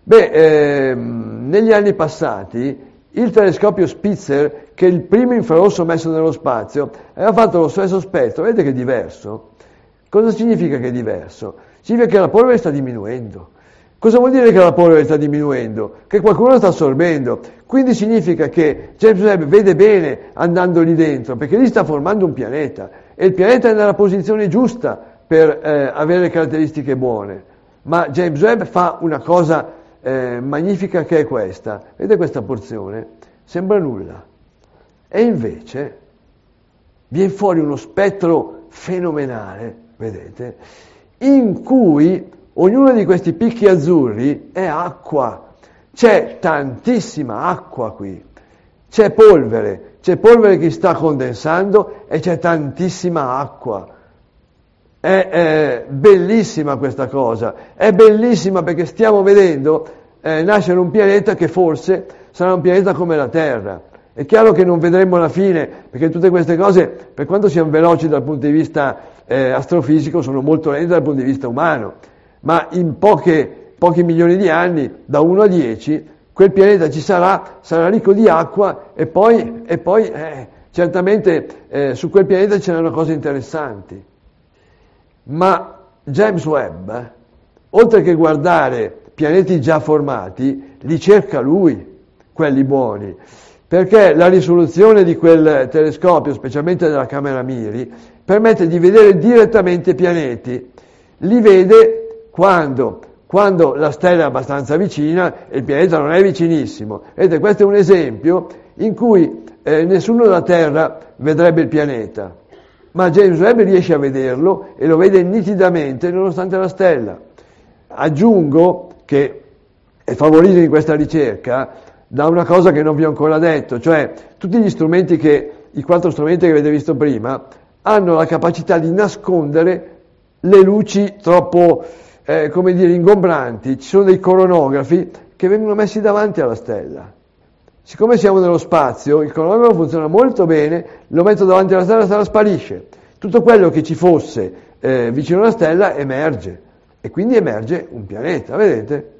Negli anni passati il telescopio Spitzer, che è il primo infrarosso messo nello spazio, aveva fatto lo stesso spettro. Vedete che è diverso? Cosa significa che è diverso? Significa che la polvere sta diminuendo. Cosa vuol dire che la polvere sta diminuendo? Che qualcuno la sta assorbendo. Quindi significa che James Webb vede bene andando lì dentro, perché lì sta formando un pianeta, e il pianeta è nella posizione giusta per avere le caratteristiche buone. Ma James Webb fa una cosa magnifica che è questa. Vedete questa porzione? Sembra nulla. E invece viene fuori uno spettro fenomenale, vedete, in cui ognuno di questi picchi azzurri è acqua. C'è tantissima acqua qui. C'è polvere che sta condensando e c'è tantissima acqua. È bellissima questa cosa, è bellissima perché stiamo vedendo nascere un pianeta che forse sarà un pianeta come la Terra. È chiaro che non vedremo la fine, perché tutte queste cose, per quanto siano veloci dal punto di vista astrofisico, sono molto lente dal punto di vista umano, ma in pochi milioni di anni, da 1 a 10, quel pianeta ci sarà ricco di acqua e poi certamente su quel pianeta ci saranno cose interessanti. Ma James Webb, oltre che guardare pianeti già formati, li cerca lui, quelli buoni, perché la risoluzione di quel telescopio, specialmente della camera Miri, permette di vedere direttamente i pianeti. Li vede quando la stella è abbastanza vicina e il pianeta non è vicinissimo. Vedete, questo è un esempio in cui nessuno della Terra vedrebbe il pianeta. Ma James Webb riesce a vederlo e lo vede nitidamente nonostante la stella. Aggiungo che è favorito in questa ricerca da una cosa che non vi ho ancora detto, cioè tutti i 4 strumenti che avete visto prima hanno la capacità di nascondere le luci troppo come dire, ingombranti, ci sono dei coronografi che vengono messi davanti alla stella. Siccome siamo nello spazio, il coronografo funziona molto bene, lo metto davanti alla stella sparisce. Tutto quello che ci fosse vicino alla stella emerge, e quindi emerge un pianeta, vedete?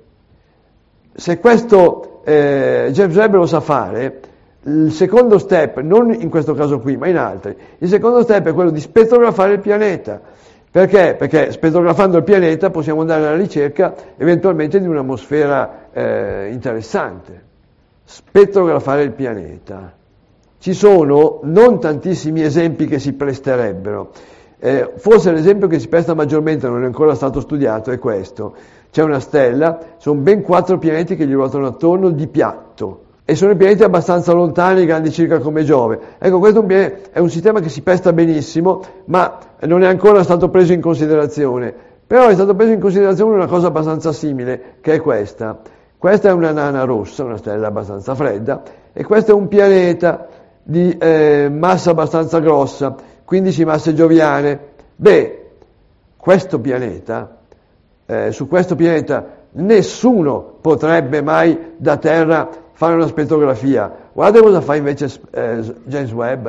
Se questo James Webb lo sa fare, il secondo step, non in questo caso qui, ma in altri, il secondo step è quello di spettrografare il pianeta. Perché? Perché spettrografando il pianeta possiamo andare alla ricerca eventualmente di un'atmosfera interessante. Spettrografare il pianeta. Ci sono non tantissimi esempi che si presterebbero. Forse l'esempio che si presta maggiormente, non è ancora stato studiato, è questo. C'è una stella, sono ben 4 pianeti che gli ruotano attorno di piatto, e sono pianeti abbastanza lontani, grandi circa come Giove. Ecco, questo è un sistema che si presta benissimo, ma non è ancora stato preso in considerazione. Però è stato preso in considerazione una cosa abbastanza simile, che è questa. Questa è una nana rossa, una stella abbastanza fredda, e questo è un pianeta di massa abbastanza grossa, 15 masse gioviane. Beh, questo pianeta, su questo pianeta nessuno potrebbe mai da Terra fare una spettrografia. Guardate cosa fa invece James Webb.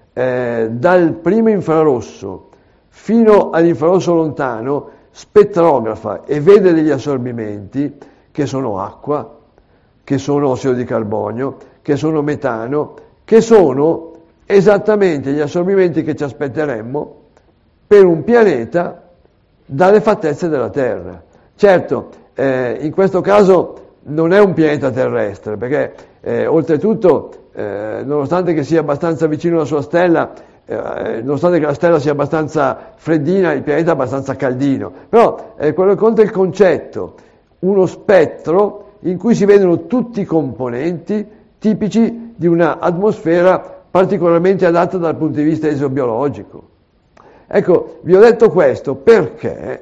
Dal primo infrarosso fino all'infrarosso lontano spettrografa e vede degli assorbimenti che sono acqua, che sono ossido di carbonio, che sono metano, che sono esattamente gli assorbimenti che ci aspetteremmo per un pianeta dalle fattezze della Terra. Certo, in questo caso non è un pianeta terrestre, perché oltretutto, nonostante che sia abbastanza vicino alla sua stella, nonostante che la stella sia abbastanza freddina, il pianeta è abbastanza caldino. Però quello che conta è il concetto, uno spettro in cui si vedono tutti i componenti tipici di una atmosfera particolarmente adatta dal punto di vista esobiologico. Ecco, vi ho detto questo perché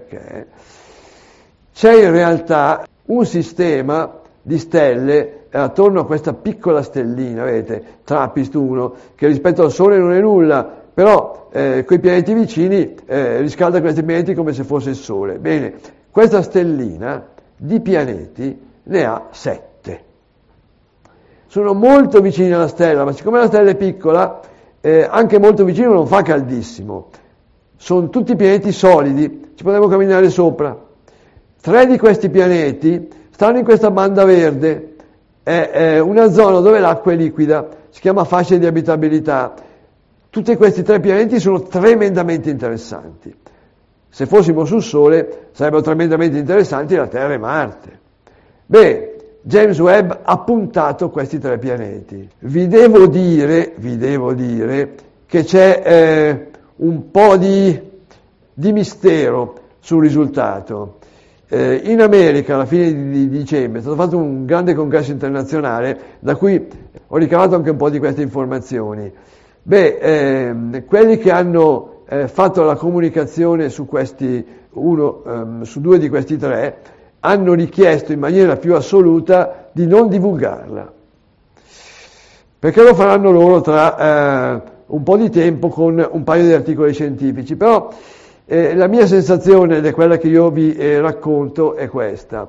c'è in realtà un sistema di stelle attorno a questa piccola stellina, vedete, TRAPPIST 1, che rispetto al Sole non è nulla, però coi pianeti vicini riscalda questi pianeti come se fosse il Sole. Bene, questa stellina di pianeti ne ha 7. Sono molto vicini alla stella, ma siccome la stella è piccola, anche molto vicino non fa caldissimo. Sono tutti pianeti solidi, ci potremo camminare sopra. 3 di questi pianeti stanno in questa banda verde, è una zona dove l'acqua è liquida, si chiama fascia di abitabilità. Tutti questi 3 pianeti sono tremendamente interessanti. Se fossimo sul Sole sarebbero tremendamente interessanti la Terra e Marte. Beh, James Webb ha puntato questi 3 pianeti. Vi devo dire che c'è un po' di mistero sul risultato. In America, alla fine di dicembre, è stato fatto un grande congresso internazionale da cui ho ricavato anche un po' di queste informazioni. Beh, quelli che hanno fatto la comunicazione su su 2 di questi 3 hanno richiesto in maniera più assoluta di non divulgarla, perché lo faranno loro tra un po' di tempo con un paio di articoli scientifici. Però la mia sensazione, ed è quella che io vi racconto, è questa.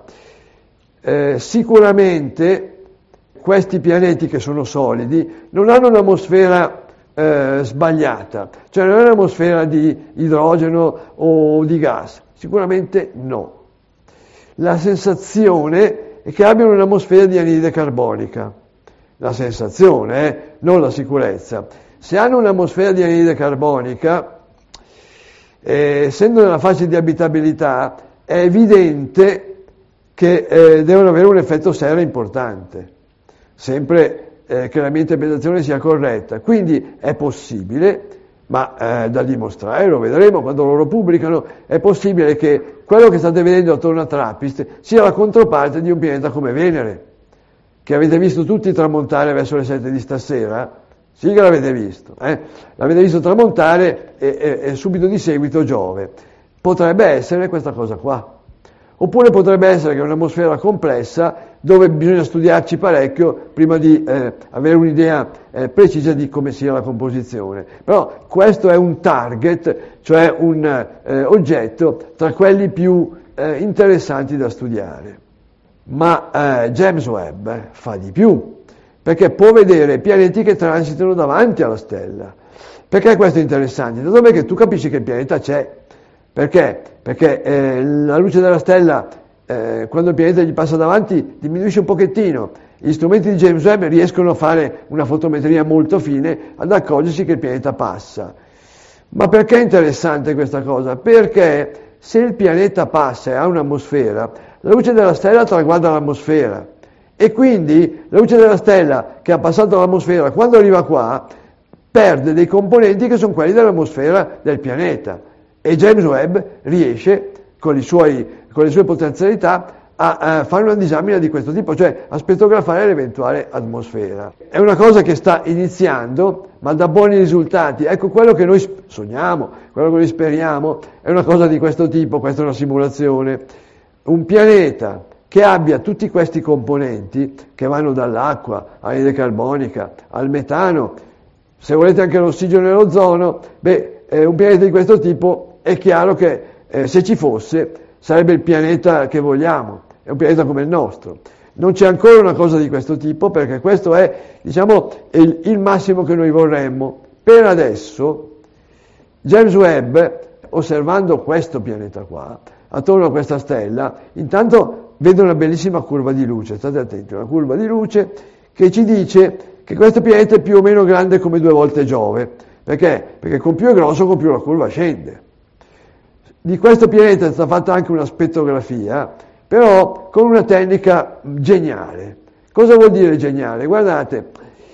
Sicuramente questi pianeti che sono solidi non hanno un'atmosfera sbagliata, cioè non è un'atmosfera di idrogeno o di gas, sicuramente no. La sensazione è che abbiano un'atmosfera di anidride carbonica, la sensazione, non la sicurezza. Se hanno un'atmosfera di anidride carbonica, essendo nella fascia di abitabilità, è evidente che devono avere un effetto serra importante, sempre che la mia interpretazione sia corretta. Quindi è possibile, ma da dimostrare, lo vedremo quando loro pubblicano, è possibile che quello che state vedendo attorno a TRAPPIST sia la controparte di un pianeta come Venere, che avete visto tutti tramontare verso le 7 di stasera. Sì che l'avete visto, l'avete visto tramontare e subito di seguito Giove. Potrebbe essere questa cosa qua. Oppure potrebbe essere che è un'atmosfera complessa dove bisogna studiarci parecchio prima di avere un'idea precisa di come sia la composizione. Però questo è un target, cioè un oggetto tra quelli più interessanti da studiare. Ma James Webb fa di più, perché può vedere pianeti che transitano davanti alla stella. Perché questo è interessante? Da dove che tu capisci che il pianeta c'è? Perché? Perché la luce della stella, quando il pianeta gli passa davanti, diminuisce un pochettino. Gli strumenti di James Webb riescono a fare una fotometria molto fine ad accorgersi che il pianeta passa. Ma perché è interessante questa cosa? Perché se il pianeta passa e ha un'atmosfera, la luce della stella traguarda l'atmosfera. E quindi la luce della stella che ha passato l'atmosfera, quando arriva qua, perde dei componenti che sono quelli dell'atmosfera del pianeta. E James Webb riesce, con le sue potenzialità, a fare una disamina di questo tipo, cioè a spettografare l'eventuale atmosfera. È una cosa che sta iniziando, ma dà buoni risultati. Ecco, quello che noi sogniamo, quello che noi speriamo, è una cosa di questo tipo, questa è una simulazione. Un pianeta che abbia tutti questi componenti, che vanno dall'acqua all'anidride carbonica, al metano, se volete anche l'ossigeno e l'ozono, un pianeta di questo tipo è chiaro che se ci fosse sarebbe il pianeta che vogliamo, è un pianeta come il nostro. Non c'è ancora una cosa di questo tipo perché questo è, diciamo, il massimo che noi vorremmo. Per adesso James Webb, osservando questo pianeta qua, attorno a questa stella, intanto vede una bellissima curva di luce, state attenti, una curva di luce che ci dice che questo pianeta è più o meno grande come 2 volte Giove. Perché? Perché con più è grosso, con più la curva scende. Di questo pianeta è stata fatta anche una spettografia, però con una tecnica geniale. Cosa vuol dire geniale? Guardate,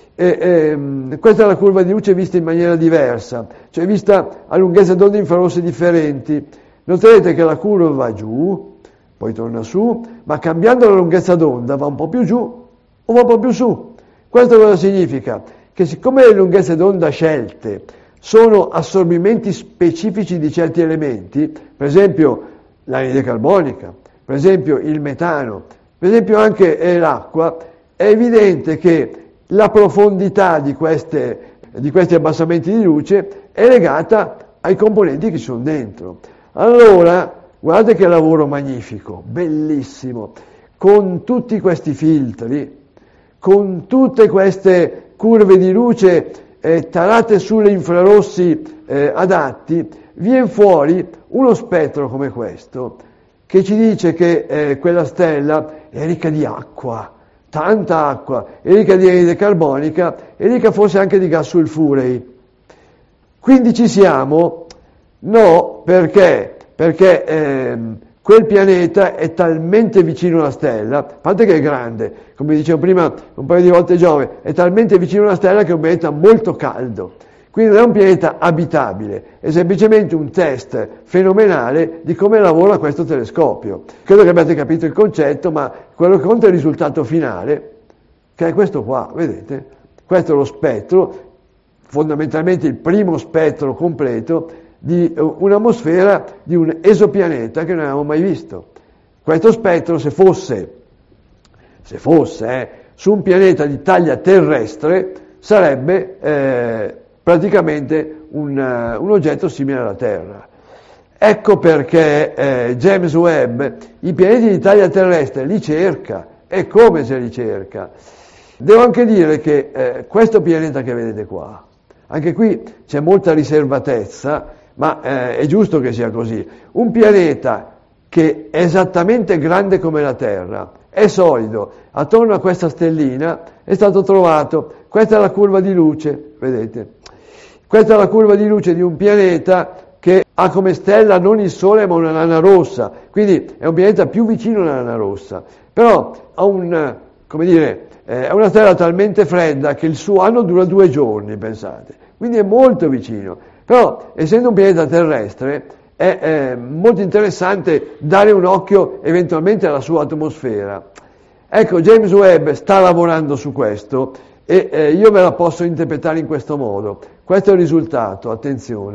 questa è la curva di luce vista in maniera diversa, cioè vista a lunghezze d'onda infrarosse differenti. Noterete che la curva va giù, poi torna su, ma cambiando la lunghezza d'onda va un po' più giù o va un po' più su. Questo cosa significa? Che siccome le lunghezze d'onda scelte sono assorbimenti specifici di certi elementi, per esempio l'anidride carbonica, per esempio il metano, per esempio anche l'acqua, è evidente che la profondità di questi abbassamenti di luce è legata ai componenti che sono dentro. Allora, guardate che lavoro magnifico, bellissimo, con tutti questi filtri, con tutte queste curve di luce tarate sulle infrarossi adatti, viene fuori uno spettro come questo, che ci dice che quella stella è ricca di acqua, tanta acqua, è ricca di anidride carbonica, è ricca forse anche di gas sulfurei. Quindi ci siamo? No, perché? Perché quel pianeta è talmente vicino alla stella, a parte che è grande, come dicevo prima un paio di volte Giove, è talmente vicino alla stella che è un pianeta molto caldo, quindi non è un pianeta abitabile, è semplicemente un test fenomenale di come lavora questo telescopio. Credo che abbiate capito il concetto, ma quello che conta è il risultato finale, che è questo qua, vedete? Questo è lo spettro, fondamentalmente il primo spettro completo di un'atmosfera di un esopianeta che non avevamo mai visto. Questo spettro, se fosse su un pianeta di taglia terrestre, sarebbe praticamente un oggetto simile alla Terra. Ecco perché James Webb i pianeti di taglia terrestre li cerca, e come se li cerca. Devo anche dire che questo pianeta che vedete qua, anche qui c'è molta riservatezza, ma è giusto che sia così. Un pianeta che è esattamente grande come la Terra, è solido, attorno a questa stellina è stato trovato, questa è la curva di luce, vedete? Questa è la curva di luce di un pianeta che ha come stella non il Sole ma una nana rossa, quindi è un pianeta più vicino alla nana rossa, però ha è una stella talmente fredda che il suo anno dura 2 giorni, pensate, quindi è molto vicino. Però, essendo un pianeta terrestre, è molto interessante dare un occhio eventualmente alla sua atmosfera. Ecco, James Webb sta lavorando su questo e io ve la posso interpretare in questo modo. Questo è il risultato, attenzione.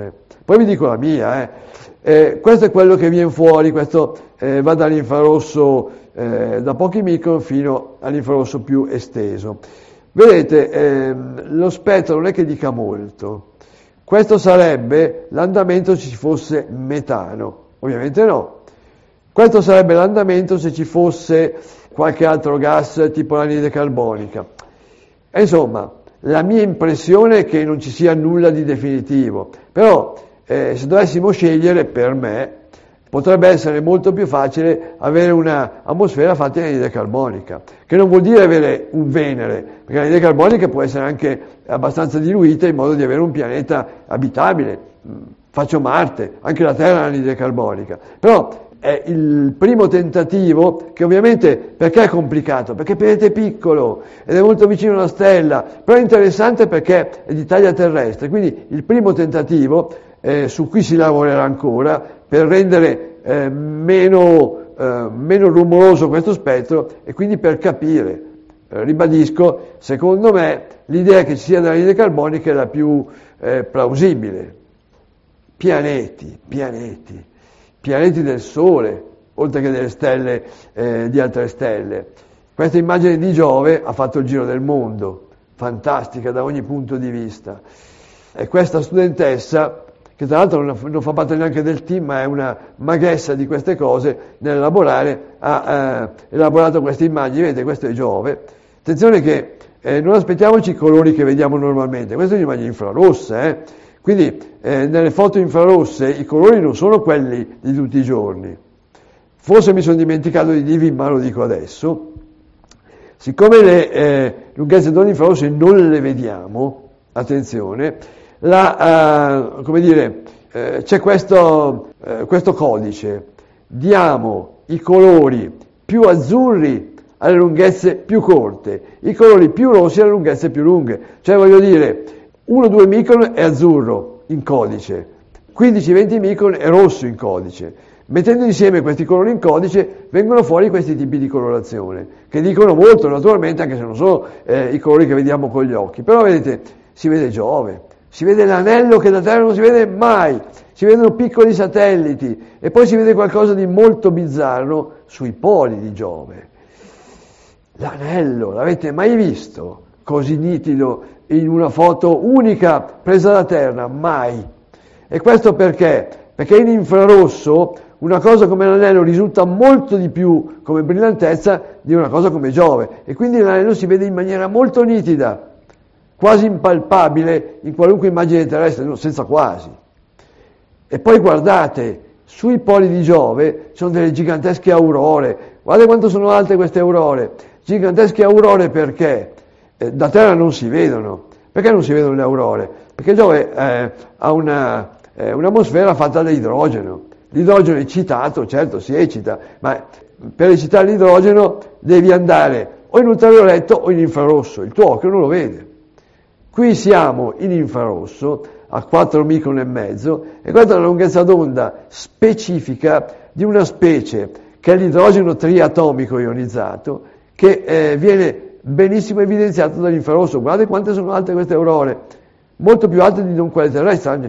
Poi vi dico la mia, questo è quello che viene fuori, questo va dall'infrarosso da pochi micron fino all'infrarosso più esteso. Vedete, lo spettro non è che dica molto. Questo sarebbe l'andamento se ci fosse metano, ovviamente no. Questo sarebbe l'andamento se ci fosse qualche altro gas tipo l'anidride carbonica. E insomma, la mia impressione è che non ci sia nulla di definitivo, però se dovessimo scegliere, per me, potrebbe essere molto più facile avere una atmosfera fatta di anidride carbonica, che non vuol dire avere un Venere, perché l'anidride carbonica può essere anche abbastanza diluita in modo di avere un pianeta abitabile. Faccio Marte, anche la Terra è anidride carbonica, però è il primo tentativo che ovviamente, perché è complicato? Perché il pianeta è piccolo ed è molto vicino a una stella, però è interessante perché è di taglia terrestre, quindi il primo tentativo su cui si lavorerà ancora per rendere meno rumoroso questo spettro e quindi per capire. Ribadisco, secondo me l'idea che ci sia dell'anidride carbonica è la più plausibile. Pianeti del Sole, oltre che delle stelle di altre stelle. Questa immagine di Giove ha fatto il giro del mondo, fantastica da ogni punto di vista. E questa studentessa, che tra l'altro non fa parte neanche del team, ma è una maghessa di queste cose, nell'elaborare, ha elaborato queste immagini. Vedete, questo è Giove. Attenzione che non aspettiamoci i colori che vediamo normalmente, questa è un'immagine infrarossa, quindi nelle foto infrarosse i colori non sono quelli di tutti i giorni. Forse mi sono dimenticato di dirvi, ma lo dico adesso. Siccome le lunghezze d'onda infrarosse non le vediamo, attenzione, c'è questo codice. Diamo i colori più azzurri alle lunghezze più corte, i colori più rossi alle lunghezze più lunghe. Cioè, voglio dire, 1-2 micron è azzurro in codice, 15-20 micron è rosso in codice. Mettendo insieme questi colori in codice vengono fuori questi tipi di colorazione, che dicono molto naturalmente, anche se non sono i colori che vediamo con gli occhi. Però vedete, si vede Giove, si vede l'anello che da Terra non si vede mai, si vedono piccoli satelliti e poi si vede qualcosa di molto bizzarro sui poli di Giove. L'anello, l'avete mai visto così nitido in una foto unica presa da Terra? Mai. E questo perché? Perché in infrarosso una cosa come l'anello risulta molto di più come brillantezza di una cosa come Giove, e quindi l'anello si vede in maniera molto nitida, quasi impalpabile in qualunque immagine terrestre, no, senza quasi. E poi guardate, sui poli di Giove ci sono delle gigantesche aurore. Guardate quanto sono alte queste aurore. Gigantesche aurore perché? Da Terra non si vedono. Perché non si vedono le aurore? Perché Giove ha un'atmosfera fatta da idrogeno. L'idrogeno è citato, certo si eccita, ma per eccitare l'idrogeno devi andare o in ultravioletto o in infrarosso, il tuo occhio non lo vede. Qui siamo in infrarosso a 4 micron e mezzo, e questa è una lunghezza d'onda specifica di una specie che è l'idrogeno triatomico ionizzato, che viene benissimo evidenziato dall'infrarosso. Guardate quante sono alte queste aurore, molto più alte di non quelle terrestri,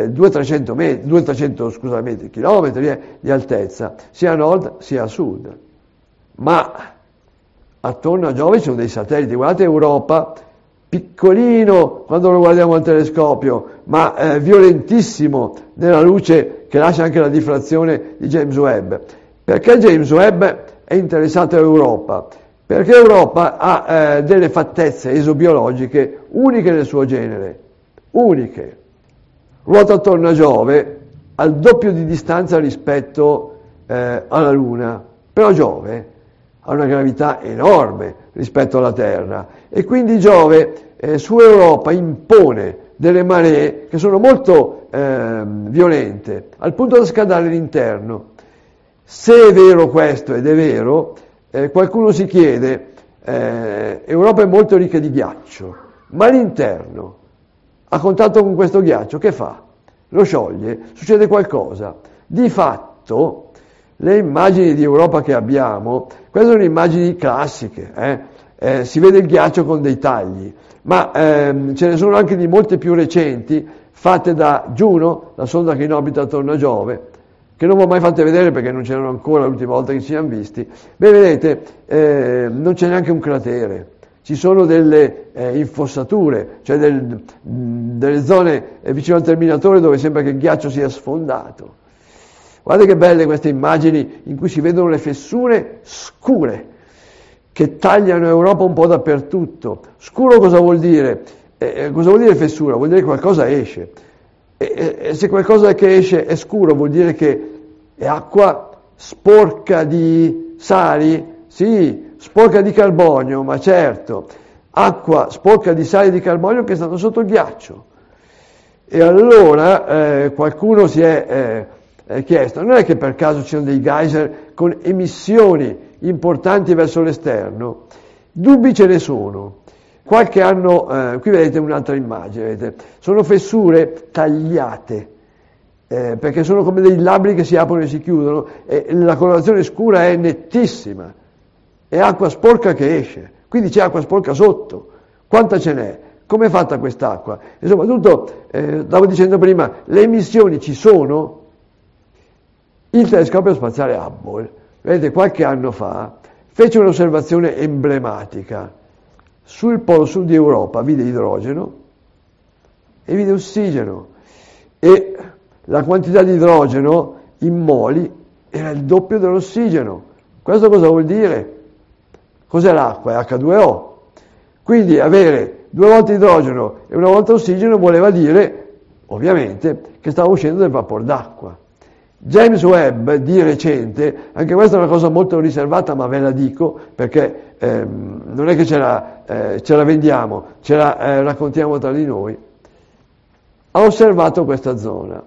200-300 chilometri di altezza, sia a nord sia a sud. Ma attorno a Giove ci sono dei satelliti. Guardate Europa, piccolino quando lo guardiamo al telescopio, ma violentissimo nella luce che lascia anche la diffrazione di James Webb. Perché James Webb è interessato a Europa? Perché Europa ha delle fattezze esobiologiche uniche nel suo genere, uniche. Ruota attorno a Giove al doppio di distanza rispetto alla Luna, però Giove ha una gravità enorme rispetto alla Terra, e quindi Giove su Europa impone delle maree che sono molto violente, al punto da scaldare l'interno. Se è vero questo, ed è vero, qualcuno si chiede, Europa è molto ricca di ghiaccio, ma l'interno, a contatto con questo ghiaccio, che fa? Lo scioglie? Succede qualcosa? Di fatto, le immagini di Europa che abbiamo, queste sono immagini classiche, si vede il ghiaccio con dei tagli, ma ce ne sono anche di molte più recenti, fatte da Juno, la sonda che in orbita attorno a Giove, che non vi ho mai fatte vedere perché non c'erano ancora l'ultima volta che ci siamo visti. Beh, vedete, non c'è neanche un cratere, ci sono delle infossature, cioè delle zone vicino al terminatore dove sembra che il ghiaccio sia sfondato. Guardate che belle queste immagini in cui si vedono le fessure scure che tagliano Europa un po' dappertutto. Scuro cosa vuol dire? Cosa vuol dire fessura? Vuol dire che qualcosa esce. E se qualcosa che esce è scuro vuol dire che è acqua sporca di sali? Sì, sporca di carbonio, ma certo, acqua sporca di sali di carbonio che stanno sotto il ghiaccio. E allora qualcuno si è chiesto, non è che per caso ci sono dei geyser con emissioni importanti verso l'esterno? Dubbi ce ne sono. Qualche anno, qui vedete un'altra immagine, vedete? Sono fessure tagliate, perché sono come dei labbri che si aprono e si chiudono, e la colorazione scura è nettissima, è acqua sporca che esce, quindi c'è acqua sporca sotto. Quanta ce n'è? Come è fatta quest'acqua? E soprattutto, stavo dicendo prima, le emissioni ci sono. Il telescopio spaziale Hubble, vedete, qualche anno fa, fece un'osservazione emblematica. Sul polo sud di Europa vide idrogeno e vide ossigeno, e la quantità di idrogeno in moli era il doppio dell'ossigeno. Questo cosa vuol dire? Cos'è l'acqua? È H2O. Quindi avere 2 volte idrogeno e 1 volta ossigeno voleva dire, ovviamente, che stava uscendo del vapor d'acqua. James Webb di recente, anche questa è una cosa molto riservata, ma ve la dico perché non è che ce la vendiamo, ce la raccontiamo tra di noi, ha osservato questa zona.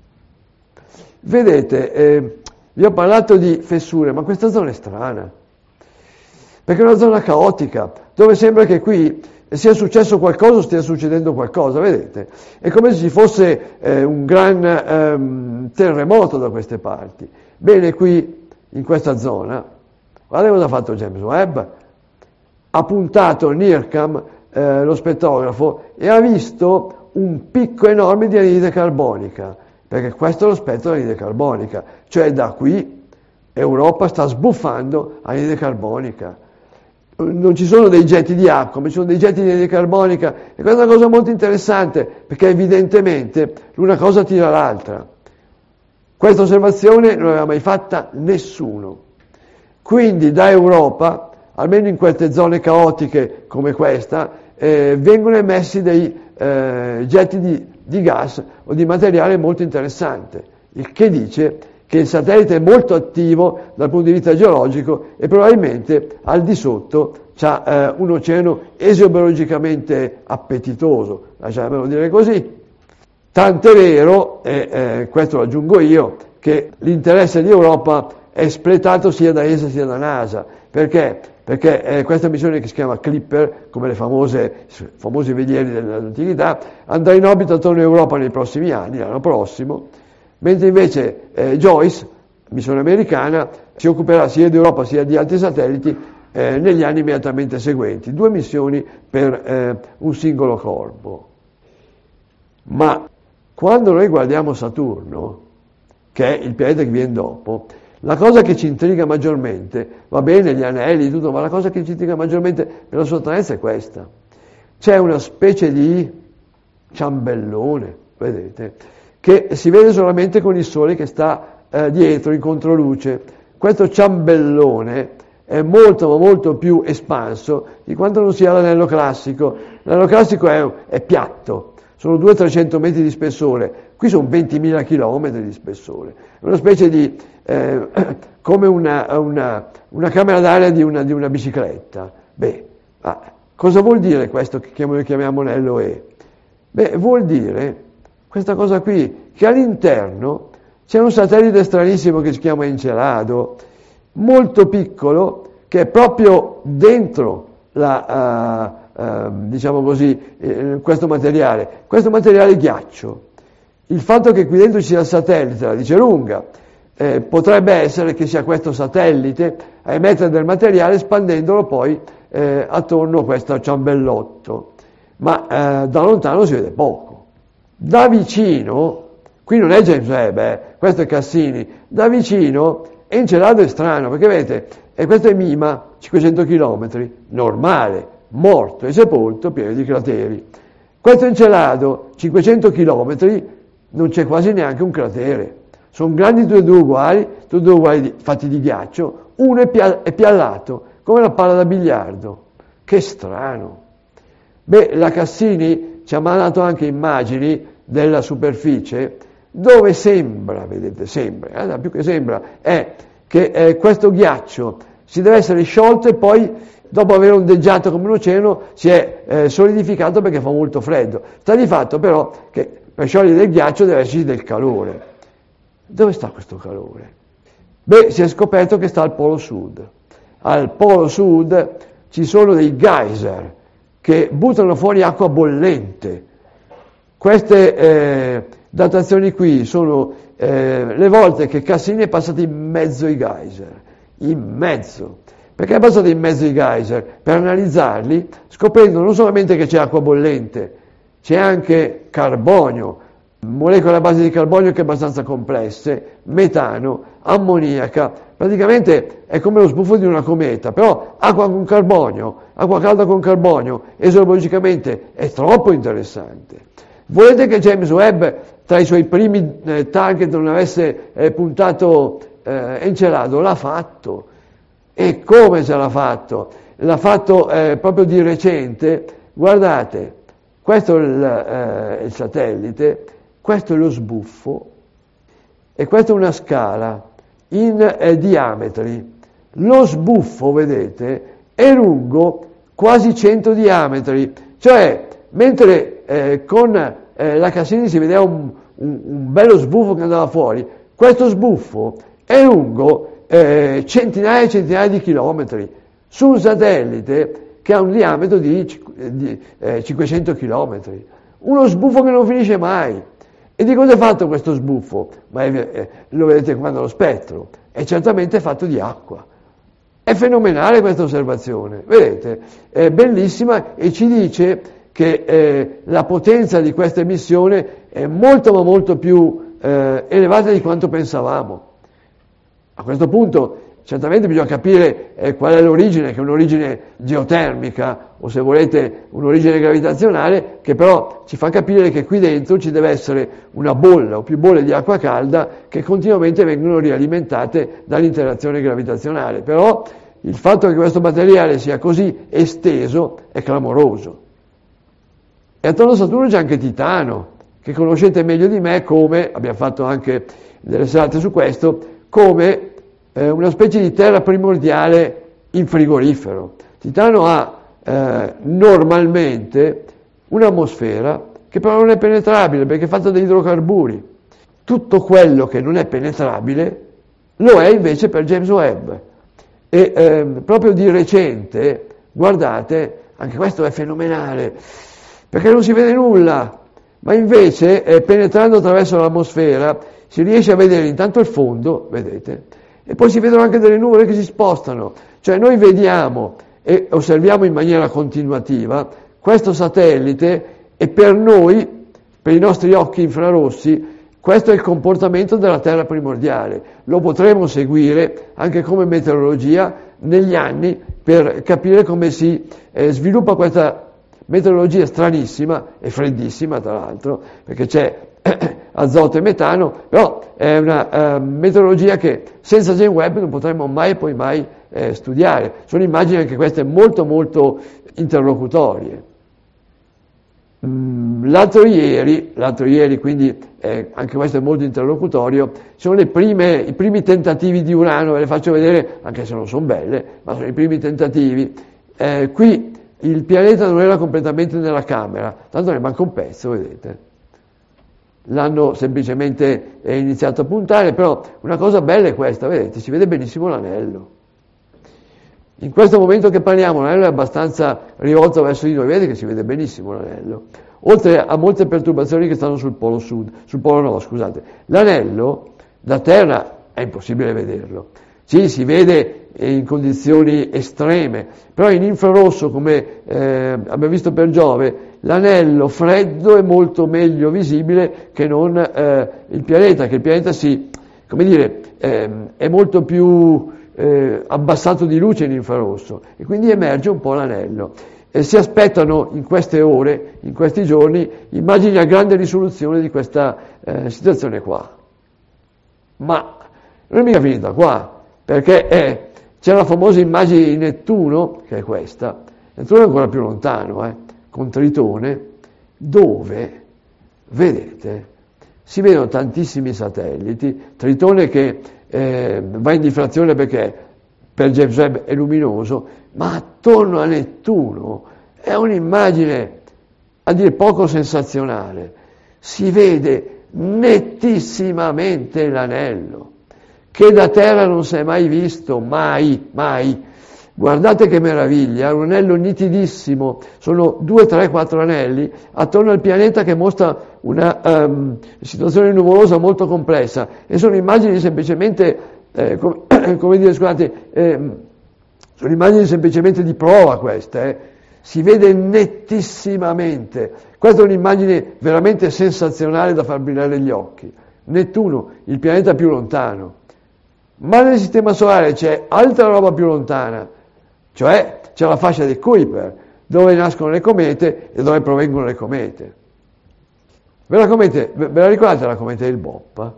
Vedete, vi ho parlato di fessure, ma questa zona è strana, perché è una zona caotica, dove sembra che qui sia successo qualcosa o stia succedendo qualcosa, vedete? È come se ci fosse un gran terremoto da queste parti. Bene, qui, in questa zona, guardate cosa ha fatto James Webb. Ha puntato NIRCam, lo spettografo, e ha visto un picco enorme di anidride carbonica, perché questo è lo spettro dell'anidride carbonica, cioè da qui Europa sta sbuffando anidride carbonica. Non ci sono dei getti di acqua, ma ci sono dei getti di anidride carbonica, e questa è una cosa molto interessante, perché evidentemente l'una cosa tira l'altra. Questa osservazione non l'aveva mai fatta nessuno. Quindi da Europa, almeno in queste zone caotiche come questa, vengono emessi dei getti di gas o di materiale molto interessante, il che dice che il satellite è molto attivo dal punto di vista geologico e probabilmente al di sotto c'ha un oceano esobiologicamente appetitoso, lasciamelo dire così. Tant'è vero, e questo lo aggiungo io, che l'interesse di Europa è spletato sia da ESA sia da NASA. Perché? Perché questa missione, che si chiama Clipper, come le famosi velieri dell'antichità, andrà in orbita attorno all'Europa nei prossimi anni, l'anno prossimo, mentre invece JOICE, missione americana, si occuperà sia di Europa sia di altri satelliti negli anni immediatamente seguenti. 2 missioni per un singolo corpo. Ma quando noi guardiamo Saturno, che è il pianeta che viene dopo, la cosa che ci intriga maggiormente, va bene gli anelli, tutto, ma la cosa che ci intriga maggiormente per la sua stranezza è questa. C'è una specie di ciambellone, vedete, che si vede solamente con il Sole che sta dietro, in controluce. Questo ciambellone è molto, ma molto più espanso di quanto non sia l'anello classico. L'anello classico è piatto, sono 200-300 metri di spessore, qui sono 20.000 chilometri di spessore. È una specie di come una camera d'aria di una bicicletta. Beh, cosa vuol dire questo che chiamiamo anello E? Beh, vuol dire questa cosa qui, che all'interno c'è un satellite stranissimo che si chiama Encelado, molto piccolo, che è proprio dentro diciamo così, questo materiale ghiaccio. Il fatto che qui dentro ci sia il satellite la dice lunga. Potrebbe essere che sia questo satellite a emettere del materiale, espandendolo poi attorno a questo ciambellotto, ma da lontano si vede poco. Da vicino, qui non è James Webb, questo è Cassini, da vicino Encelado è strano, perché vedete, e questo è Mima, 500 km, normale, morto e sepolto, pieno di crateri. Questo Encelado, 500 km, non c'è quasi neanche un cratere. Sono grandi tutti e due uguali fatti di ghiaccio, uno è piallato, come una palla da biliardo. Che strano. Beh, la Cassini ci ha mandato anche immagini della superficie dove sembra, vedete, sembra, più che sembra, è che questo ghiaccio si deve essere sciolto e poi, dopo aver ondeggiato come un oceano, si è solidificato perché fa molto freddo. Sta di fatto però che per sciogliere il ghiaccio deve esserci del calore. Dove sta questo calore? Beh, si è scoperto che sta al Polo Sud. Al Polo Sud ci sono dei geyser che buttano fuori acqua bollente. Queste datazioni qui sono le volte che Cassini è passato in mezzo ai geyser. In mezzo. Perché è passato in mezzo ai geyser? Per analizzarli, scoprendo non solamente che c'è acqua bollente, c'è anche carbonio, molecole a base di carbonio che è abbastanza complesse, metano, ammoniaca, praticamente è come lo sbuffo di una cometa, però acqua con carbonio, acqua calda con carbonio, esologicamente è troppo interessante. Volete che James Webb tra i suoi primi target non avesse puntato Encelado? L'ha fatto. E come ce l'ha fatto? L'ha fatto proprio di recente. Guardate, questo è il satellite, questo è lo sbuffo e questa è una scala in diametri. Lo sbuffo, vedete, è lungo quasi 100 diametri, cioè mentre con la Cassini si vedeva un bello sbuffo che andava fuori, questo sbuffo è lungo centinaia e centinaia di chilometri su un satellite che ha un diametro di 500 chilometri. Uno sbuffo che non finisce mai. E di cosa è fatto questo sbuffo? Ma lo vedete quando lo spettro, è certamente fatto di acqua. È fenomenale questa osservazione, vedete, è bellissima e ci dice che la potenza di questa emissione è molto ma molto più elevata di quanto pensavamo. A questo punto certamente bisogna capire qual è l'origine, che è un'origine geotermica o se volete un'origine gravitazionale, che però ci fa capire che qui dentro ci deve essere una bolla o più bolle di acqua calda che continuamente vengono rialimentate dall'interazione gravitazionale. Però il fatto che questo materiale sia così esteso è clamoroso. E attorno a Saturno c'è anche Titano, che conoscete meglio di me come, abbiamo fatto anche delle serate su questo, come una specie di terra primordiale in frigorifero. Titano ha normalmente un'atmosfera che però non è penetrabile perché è fatta da idrocarburi. Tutto quello che non è penetrabile lo è invece per James Webb. E proprio di recente, guardate, anche questo è fenomenale, perché non si vede nulla, ma invece penetrando attraverso l'atmosfera si riesce a vedere intanto il fondo, vedete, e poi si vedono anche delle nuvole che si spostano, cioè noi vediamo e osserviamo in maniera continuativa questo satellite e per noi, per i nostri occhi infrarossi, questo è il comportamento della Terra primordiale. Lo potremo seguire anche come meteorologia negli anni per capire come si sviluppa questa meteorologia stranissima e freddissima tra l'altro, perché c'è azoto e metano, però è una meteorologia che senza James Webb non potremmo mai e poi mai studiare. Sono immagini anche queste molto molto interlocutorie. L'altro ieri, quindi anche questo è molto interlocutorio, sono i primi tentativi di Urano, ve le faccio vedere, anche se non sono belle, ma sono i primi tentativi. Qui il pianeta non era completamente nella camera, tanto ne manca un pezzo, vedete. L'hanno semplicemente iniziato a puntare, però una cosa bella è questa, vedete, si vede benissimo l'anello. In questo momento che parliamo l'anello è abbastanza rivolto verso di noi, vedete che si vede benissimo l'anello, oltre a molte perturbazioni che stanno sul polo sud, sul polo no, scusate. L'anello da terra è impossibile vederlo, sì, si vede in condizioni estreme, però in infrarosso, come abbiamo visto per Giove, l'anello freddo è molto meglio visibile che non il pianeta, che il pianeta è molto più abbassato di luce in infrarosso e quindi emerge un po' l'anello. E si aspettano in queste ore, in questi giorni, immagini a grande risoluzione di questa situazione qua. Ma non è mica finita qua, perché c'è la famosa immagine di Nettuno, che è questa. Nettuno è ancora più lontano, con Tritone, dove, vedete, si vedono tantissimi satelliti. Tritone che va in diffrazione perché per James Webb è luminoso, ma attorno a Nettuno è un'immagine a dir poco sensazionale. Si vede nettissimamente l'anello, che da terra non si è mai visto, mai. Guardate che meraviglia, un anello nitidissimo, sono 2, 3, 4 anelli attorno al pianeta che mostra una situazione nuvolosa molto complessa e sono immagini semplicemente, sono immagini semplicemente di prova queste, si vede nettissimamente. Questa è un'immagine veramente sensazionale da far brillare gli occhi. Nettuno, il pianeta più lontano. Ma nel sistema solare c'è altra roba più lontana, cioè c'è la fascia di Kuiper, dove nascono le comete e dove provengono le comete. Ve la ricordate la cometa del Bop?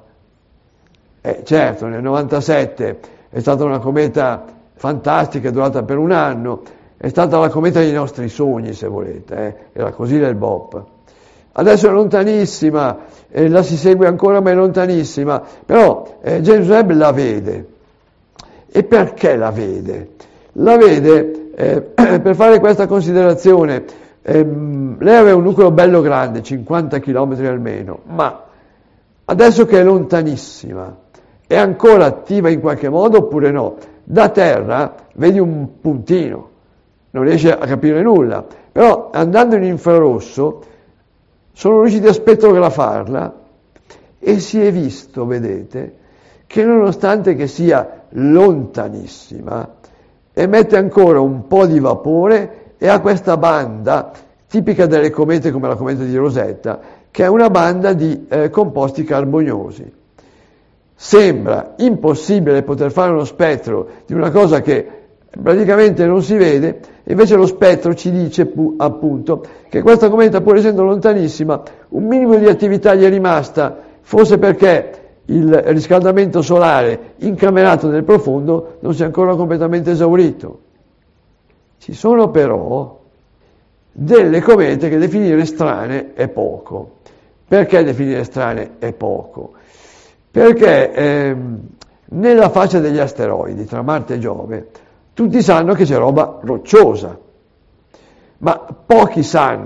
Certo, nel 97 è stata una cometa fantastica, è durata per un anno, è stata la cometa dei nostri sogni, se volete, era così del Bop. Adesso è lontanissima, la si segue ancora, ma è lontanissima, però James Webb la vede. E perché la vede? La vede per fare questa considerazione. Lei aveva un nucleo bello grande, 50 km almeno, ma adesso che è lontanissima, è ancora attiva in qualche modo oppure no? Da terra vedi un puntino, non riesce a capire nulla, però andando in infrarosso sono riusciti a spettrografarla e si è visto, vedete, che nonostante che sia lontanissima, emette ancora un po' di vapore e ha questa banda tipica delle comete come la cometa di Rosetta, che è una banda di composti carboniosi. Sembra impossibile poter fare uno spettro di una cosa che praticamente non si vede, invece lo spettro ci dice appunto che questa cometa, pur essendo lontanissima, un minimo di attività gli è rimasta, forse perché il riscaldamento solare incamerato nel profondo non si è ancora completamente esaurito. Ci sono però delle comete che definire strane è poco. Perché definire strane è poco? Perché nella fascia degli asteroidi tra Marte e Giove tutti sanno che c'è roba rocciosa, ma pochi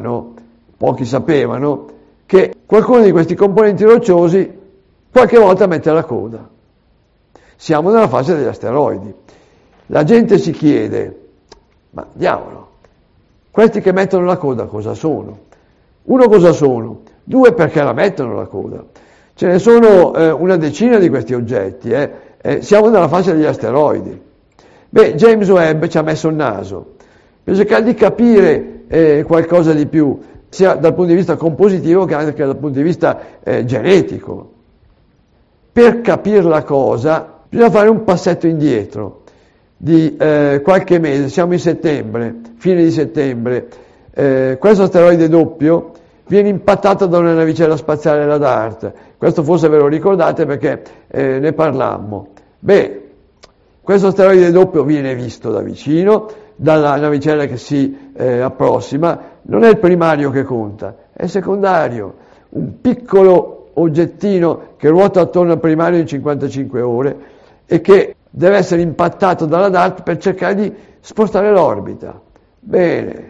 sapevano che qualcuno di questi componenti rocciosi qualche volta mette la coda. Siamo nella fascia degli asteroidi. La gente si chiede, ma diavolo, questi che mettono la coda cosa sono? Uno, cosa sono? Due, perché la mettono la coda? Ce ne sono una decina di questi oggetti, siamo nella fascia degli asteroidi. Beh, James Webb ci ha messo il naso per cercare di capire qualcosa di più, sia dal punto di vista compositivo che anche dal punto di vista genetico. Per capire la cosa bisogna fare un passetto indietro di qualche mese, siamo in settembre, fine di settembre, questo asteroide doppio viene impattato da una navicella spaziale, la DART. Questo forse ve lo ricordate perché ne parlammo. Beh, questo asteroide doppio viene visto da vicino, dalla navicella che si approssima, non è il primario che conta, è il secondario, un piccolo oggettino che ruota attorno al primario in 55 ore e che deve essere impattato dalla DART per cercare di spostare l'orbita. Bene,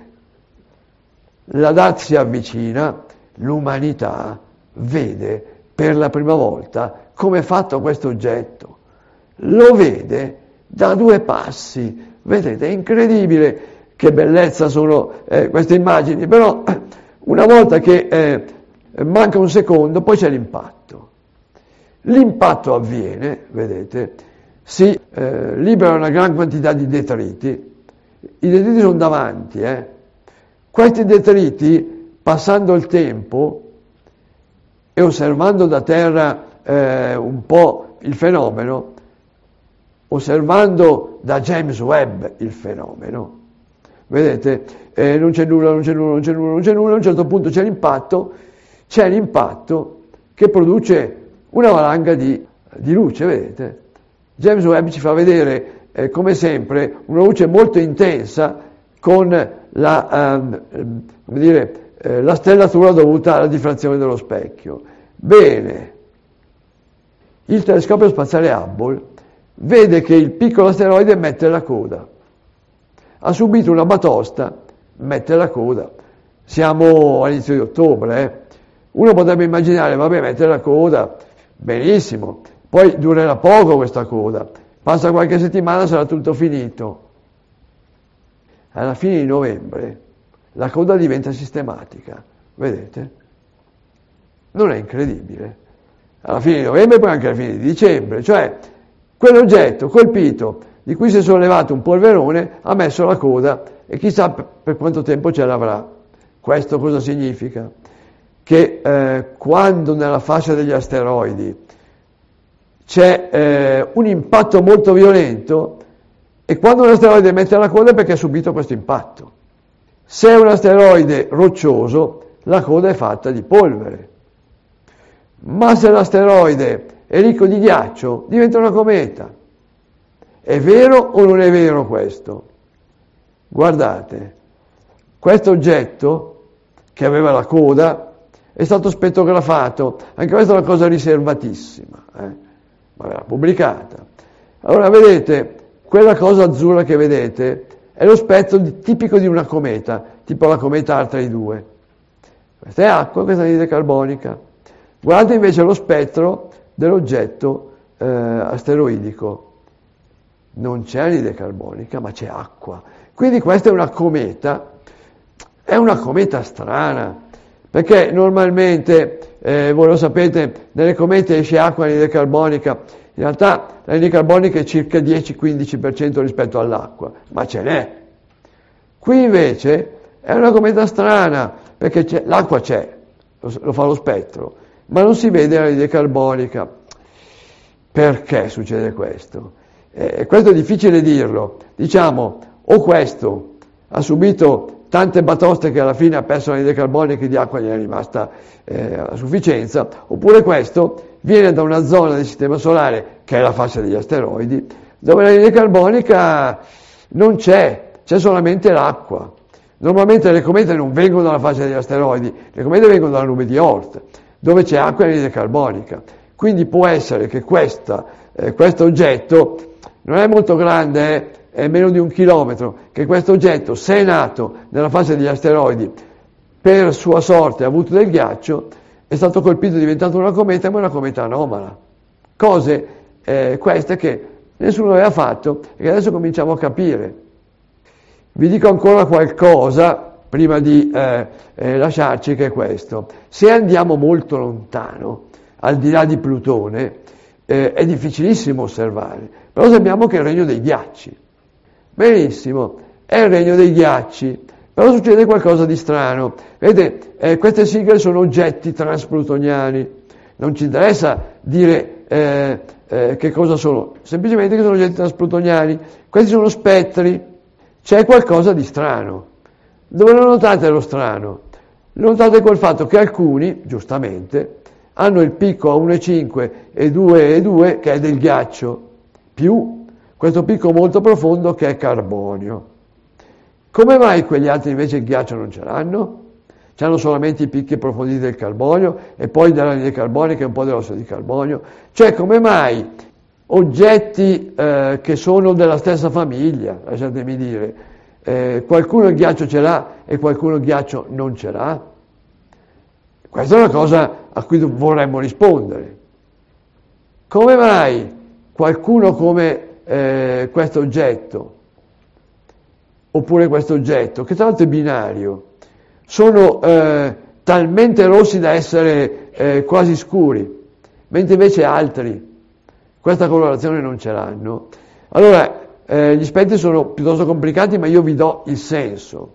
la DART si avvicina, l'umanità vede per la prima volta come è fatto questo oggetto. Lo vede da 2 passi, vedete, è incredibile che bellezza sono queste immagini, però una volta che manca un secondo poi c'è l'impatto. L'impatto avviene, vedete, si libera una gran quantità di detriti. I detriti sono davanti. Questi detriti, passando il tempo e osservando da terra un po' il fenomeno, osservando da James Webb il fenomeno, vedete, non c'è nulla, a un certo punto c'è l'impatto che produce una valanga di luce, vedete. James Webb ci fa vedere, come sempre, una luce molto intensa con la stellatura dovuta alla diffrazione dello specchio. Bene, il telescopio spaziale Hubble vede che il piccolo asteroide mette la coda. Ha subito una batosta, mette la coda. Siamo all'inizio di ottobre. Uno potrebbe immaginare, vabbè, mette la coda, benissimo, poi durerà poco questa coda, passa qualche settimana, sarà tutto finito. Alla fine di novembre la coda diventa sistematica, vedete? Non è incredibile? Alla fine di novembre e poi anche alla fine di dicembre, cioè quell'oggetto colpito di cui si è sollevato un polverone ha messo la coda e chissà per quanto tempo ce l'avrà. Questo cosa significa? Che quando nella fascia degli asteroidi c'è un impatto molto violento, e quando un asteroide mette la coda è perché ha subito questo impatto. Se è un asteroide roccioso, la coda è fatta di polvere. Ma se l'asteroide è ricco di ghiaccio, diventa una cometa. È vero o non è vero questo? Guardate, questo oggetto che aveva la coda è stato spettrografato, anche questa è una cosa riservatissima, ma verrà pubblicata. Allora vedete, quella cosa azzurra che vedete è lo spettro tipico di una cometa, tipo la cometa Artei 2. Questa è acqua, questa è anidride carbonica. Guardate invece lo spettro dell'oggetto asteroidico. Non c'è anidride carbonica, ma c'è acqua. Quindi questa è una cometa strana, perché normalmente, voi lo sapete, nelle comete esce acqua e anidride carbonica. In realtà l'anidride carbonica è circa 10-15% rispetto all'acqua, ma ce n'è. Qui invece è una cometa strana, perché l'acqua c'è, lo fa lo spettro, ma non si vede l'anidride carbonica. Perché succede questo? Questo è difficile dirlo. Diciamo, o questo ha subito tante batoste che alla fine ha perso l'anidride carbonica e di acqua gli è rimasta a sufficienza, oppure questo viene da una zona del sistema solare, che è la fascia degli asteroidi, dove l'anidride carbonica non c'è solamente l'acqua. Normalmente le comete non vengono dalla fascia degli asteroidi, le comete vengono dalla nube di Oort, dove c'è acqua e anidride carbonica. Quindi può essere che questo oggetto non è molto grande, è meno di 1 chilometro, che questo oggetto, se è nato nella fascia degli asteroidi, per sua sorte ha avuto del ghiaccio, è stato colpito, è diventato una cometa, ma una cometa anomala. Cose queste che nessuno aveva fatto e che adesso cominciamo a capire. Vi dico ancora qualcosa prima di lasciarci, che è questo. Se andiamo molto lontano, al di là di Plutone, è difficilissimo osservare, però sappiamo che è il regno dei ghiacci. Benissimo, è il regno dei ghiacci, però succede qualcosa di strano. Vedete, queste sigle sono oggetti transplutoniani, non ci interessa dire che cosa sono, semplicemente che sono oggetti transplutoniani. Questi sono spettri, c'è qualcosa di strano. Dove lo notate lo strano? Lo notate col fatto che alcuni, giustamente, hanno il picco a 1,5 e 2,2 che è del ghiaccio, più questo picco molto profondo che è carbonio. Come mai quegli altri invece il ghiaccio non ce l'hanno? C'hanno solamente i picchi approfonditi del carbonio e poi dell'anidride carbonica e un po' dell'ossido di carbonio? Cioè, come mai oggetti che sono della stessa famiglia, lasciatemi dire, qualcuno il ghiaccio ce l'ha e qualcuno il ghiaccio non ce l'ha? Questa è una cosa a cui vorremmo rispondere. Come mai qualcuno come questo oggetto, oppure questo oggetto, che tra l'altro è binario, sono talmente rossi da essere quasi scuri, mentre invece altri, questa colorazione non ce l'hanno. Allora, gli spettri sono piuttosto complicati, ma io vi do il senso.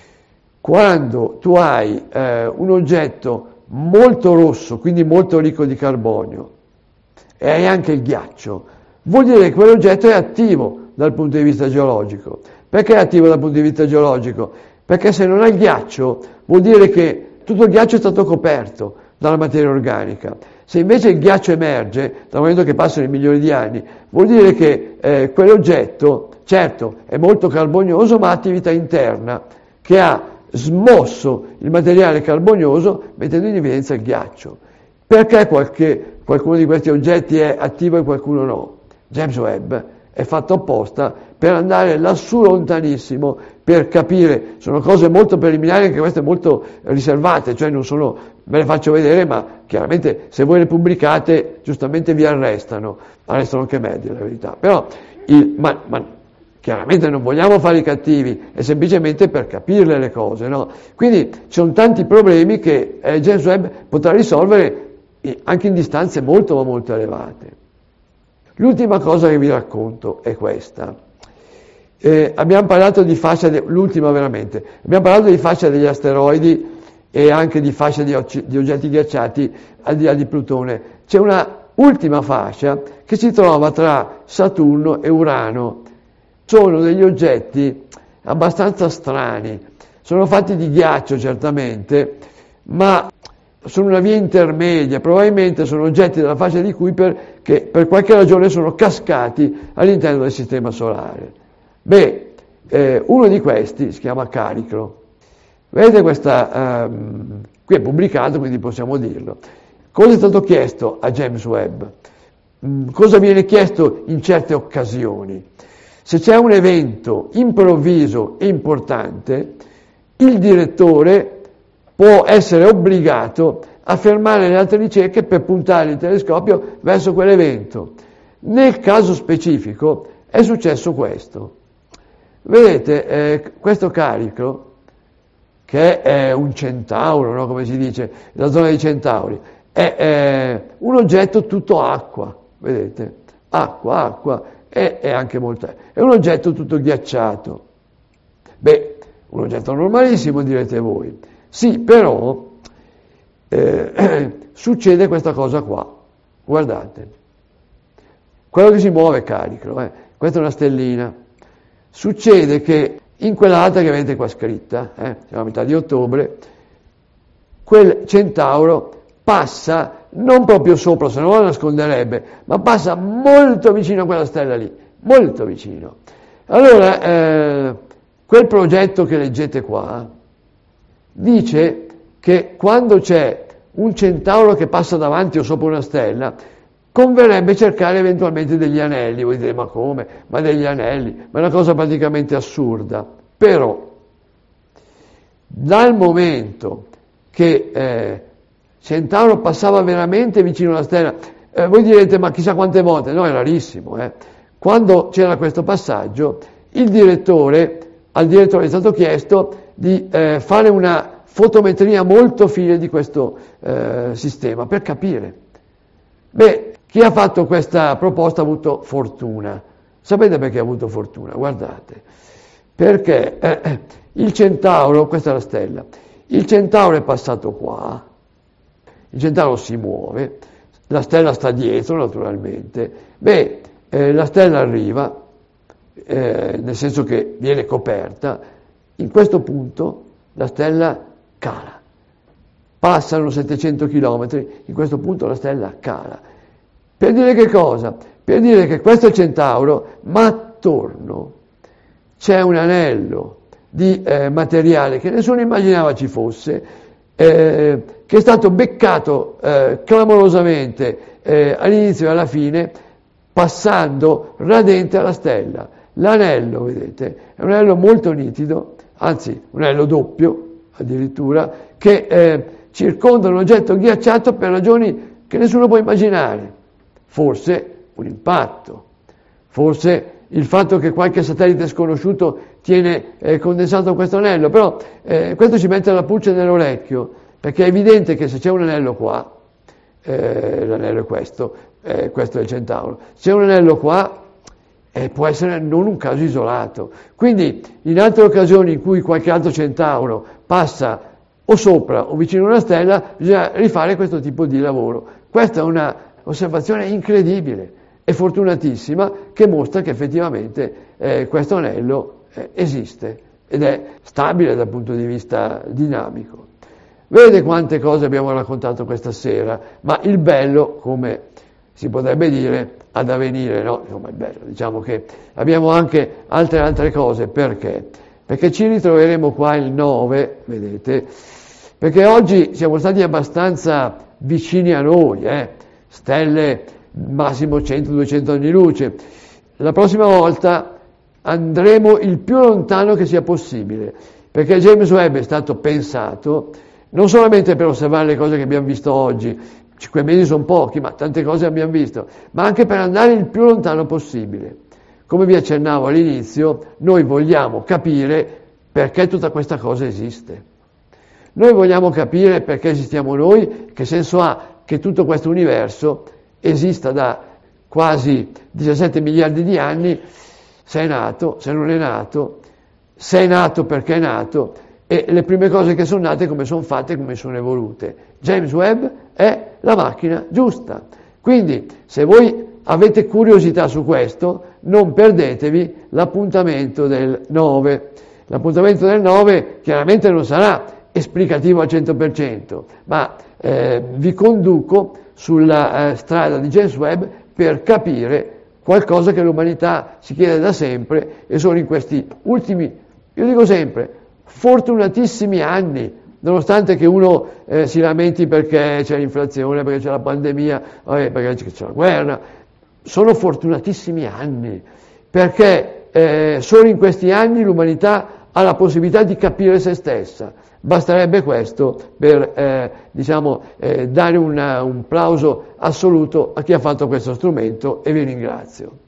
Quando tu hai un oggetto molto rosso, quindi molto ricco di carbonio, e hai anche il ghiaccio, vuol dire che quell'oggetto è attivo dal punto di vista geologico. Perché è attivo dal punto di vista geologico? Perché se non ha il ghiaccio, vuol dire che tutto il ghiaccio è stato coperto dalla materia organica. Se invece il ghiaccio emerge, dal momento che passano i milioni di anni, vuol dire che quell'oggetto, certo, è molto carbonioso, ma ha attività interna, che ha smosso il materiale carbonioso mettendo in evidenza il ghiaccio. Perché qualcuno di questi oggetti è attivo e qualcuno no? James Webb è fatto apposta per andare lassù lontanissimo, per capire, sono cose molto preliminari, anche queste molto riservate, cioè non sono, ve le faccio vedere, ma chiaramente se voi le pubblicate giustamente vi arrestano anche me, dire la verità, però ma chiaramente non vogliamo fare i cattivi, è semplicemente per capirle le cose, no? Quindi ci sono tanti problemi che James Webb potrà risolvere anche in distanze molto ma molto elevate. L'ultima cosa che vi racconto è questa. Abbiamo parlato di fascia, l'ultima veramente, abbiamo parlato di fascia degli asteroidi e anche di fascia di oggetti ghiacciati al di là di Plutone. C'è una ultima fascia che si trova tra Saturno e Urano. Sono degli oggetti abbastanza strani, sono fatti di ghiaccio certamente, ma sono una via intermedia, probabilmente sono oggetti della fascia di Kuiper che per qualche ragione sono cascati all'interno del sistema solare. Uno di questi si chiama Cariclo. Vedete questa, qui è pubblicato, quindi possiamo dirlo. Cosa è stato chiesto a James Webb? Cosa viene chiesto in certe occasioni? Se c'è un evento improvviso e importante, il direttore può essere obbligato a fermare le altre ricerche per puntare il telescopio verso quell'evento. Nel caso specifico è successo questo. Vedete, questo Cariclo, che è un centauro, no? Come si dice, la zona dei centauri, è un oggetto tutto acqua, vedete? Acqua, e anche molto. È un oggetto tutto ghiacciato. Un oggetto normalissimo, direte voi. Sì, però succede questa cosa qua. Guardate. Quello che si muove è Cariclo, questa è una stellina. Succede che in quella data che vedete qua scritta, siamo a metà di ottobre, quel centauro passa non proprio sopra, se no la nasconderebbe, ma passa molto vicino a quella stella lì, molto vicino. Allora, quel progetto che leggete qua dice che quando c'è un centauro che passa davanti o sopra una stella, converrebbe cercare eventualmente degli anelli. Voi dite, ma come? Ma degli anelli? Ma è una cosa praticamente assurda. Però, dal momento che Centauro passava veramente vicino alla stella, voi direte, ma chissà quante volte? No, è rarissimo. Quando c'era questo passaggio, al direttore è stato chiesto di fare una fotometria molto fine di questo sistema, per capire. Chi ha fatto questa proposta ha avuto fortuna. Sapete perché ha avuto fortuna? Guardate, perché il Centauro, questa è la stella, il Centauro è passato qua, il Centauro si muove, la stella sta dietro naturalmente, la stella arriva, nel senso che viene coperta, in questo punto la stella cala. Passano 700 km, in questo punto la stella cala. Per dire che cosa? Per dire che questo è il Centauro, ma attorno c'è un anello di materiale che nessuno immaginava ci fosse, che è stato beccato clamorosamente all'inizio e alla fine, passando radente alla stella. L'anello, vedete, è un anello molto nitido, anzi un anello doppio addirittura, che circonda un oggetto ghiacciato per ragioni che nessuno può immaginare. Forse un impatto, forse il fatto che qualche satellite sconosciuto tiene condensato questo anello, però questo ci mette la pulce nell'orecchio, perché è evidente che se c'è un anello qua, l'anello è questo, questo è il Centauro. C'è un anello qua, può essere non un caso isolato. Quindi in altre occasioni in cui qualche altro Centauro passa o sopra o vicino a una stella, bisogna rifare questo tipo di lavoro. Questa è una osservazione incredibile e fortunatissima che mostra che effettivamente questo anello esiste ed è stabile dal punto di vista dinamico. Vedete quante cose abbiamo raccontato questa sera, ma il bello, come si potrebbe dire, ad avvenire, no? Insomma, è bello, diciamo che abbiamo anche altre cose, perché? Perché ci ritroveremo qua il 9, vedete, perché oggi siamo stati abbastanza vicini a noi, stelle massimo 100-200 anni luce. La prossima volta andremo il più lontano che sia possibile, perché James Webb è stato pensato non solamente per osservare le cose che abbiamo visto oggi, 5 mesi sono pochi, ma tante cose abbiamo visto, ma anche per andare il più lontano possibile. Come vi accennavo all'inizio, noi vogliamo capire perché tutta questa cosa esiste. Noi vogliamo capire perché esistiamo noi, che senso ha che tutto questo universo esista da quasi 17 miliardi di anni, se è nato, se non è nato, se è nato perché è nato, e le prime cose che sono nate come sono fatte, come sono evolute. James Webb è la macchina giusta. Quindi, se voi avete curiosità su questo, non perdetevi l'appuntamento del 9. L'appuntamento del 9 chiaramente non sarà esplicativo al 100%, ma vi conduco sulla strada di James Webb per capire qualcosa che l'umanità si chiede da sempre, e sono in questi ultimi, io dico sempre, fortunatissimi anni, nonostante che uno si lamenti perché c'è l'inflazione, perché c'è la pandemia, perché c'è la guerra, sono fortunatissimi anni, perché solo in questi anni l'umanità ha la possibilità di capire se stessa. Basterebbe questo per dare un plauso assoluto a chi ha fatto questo strumento, e vi ringrazio.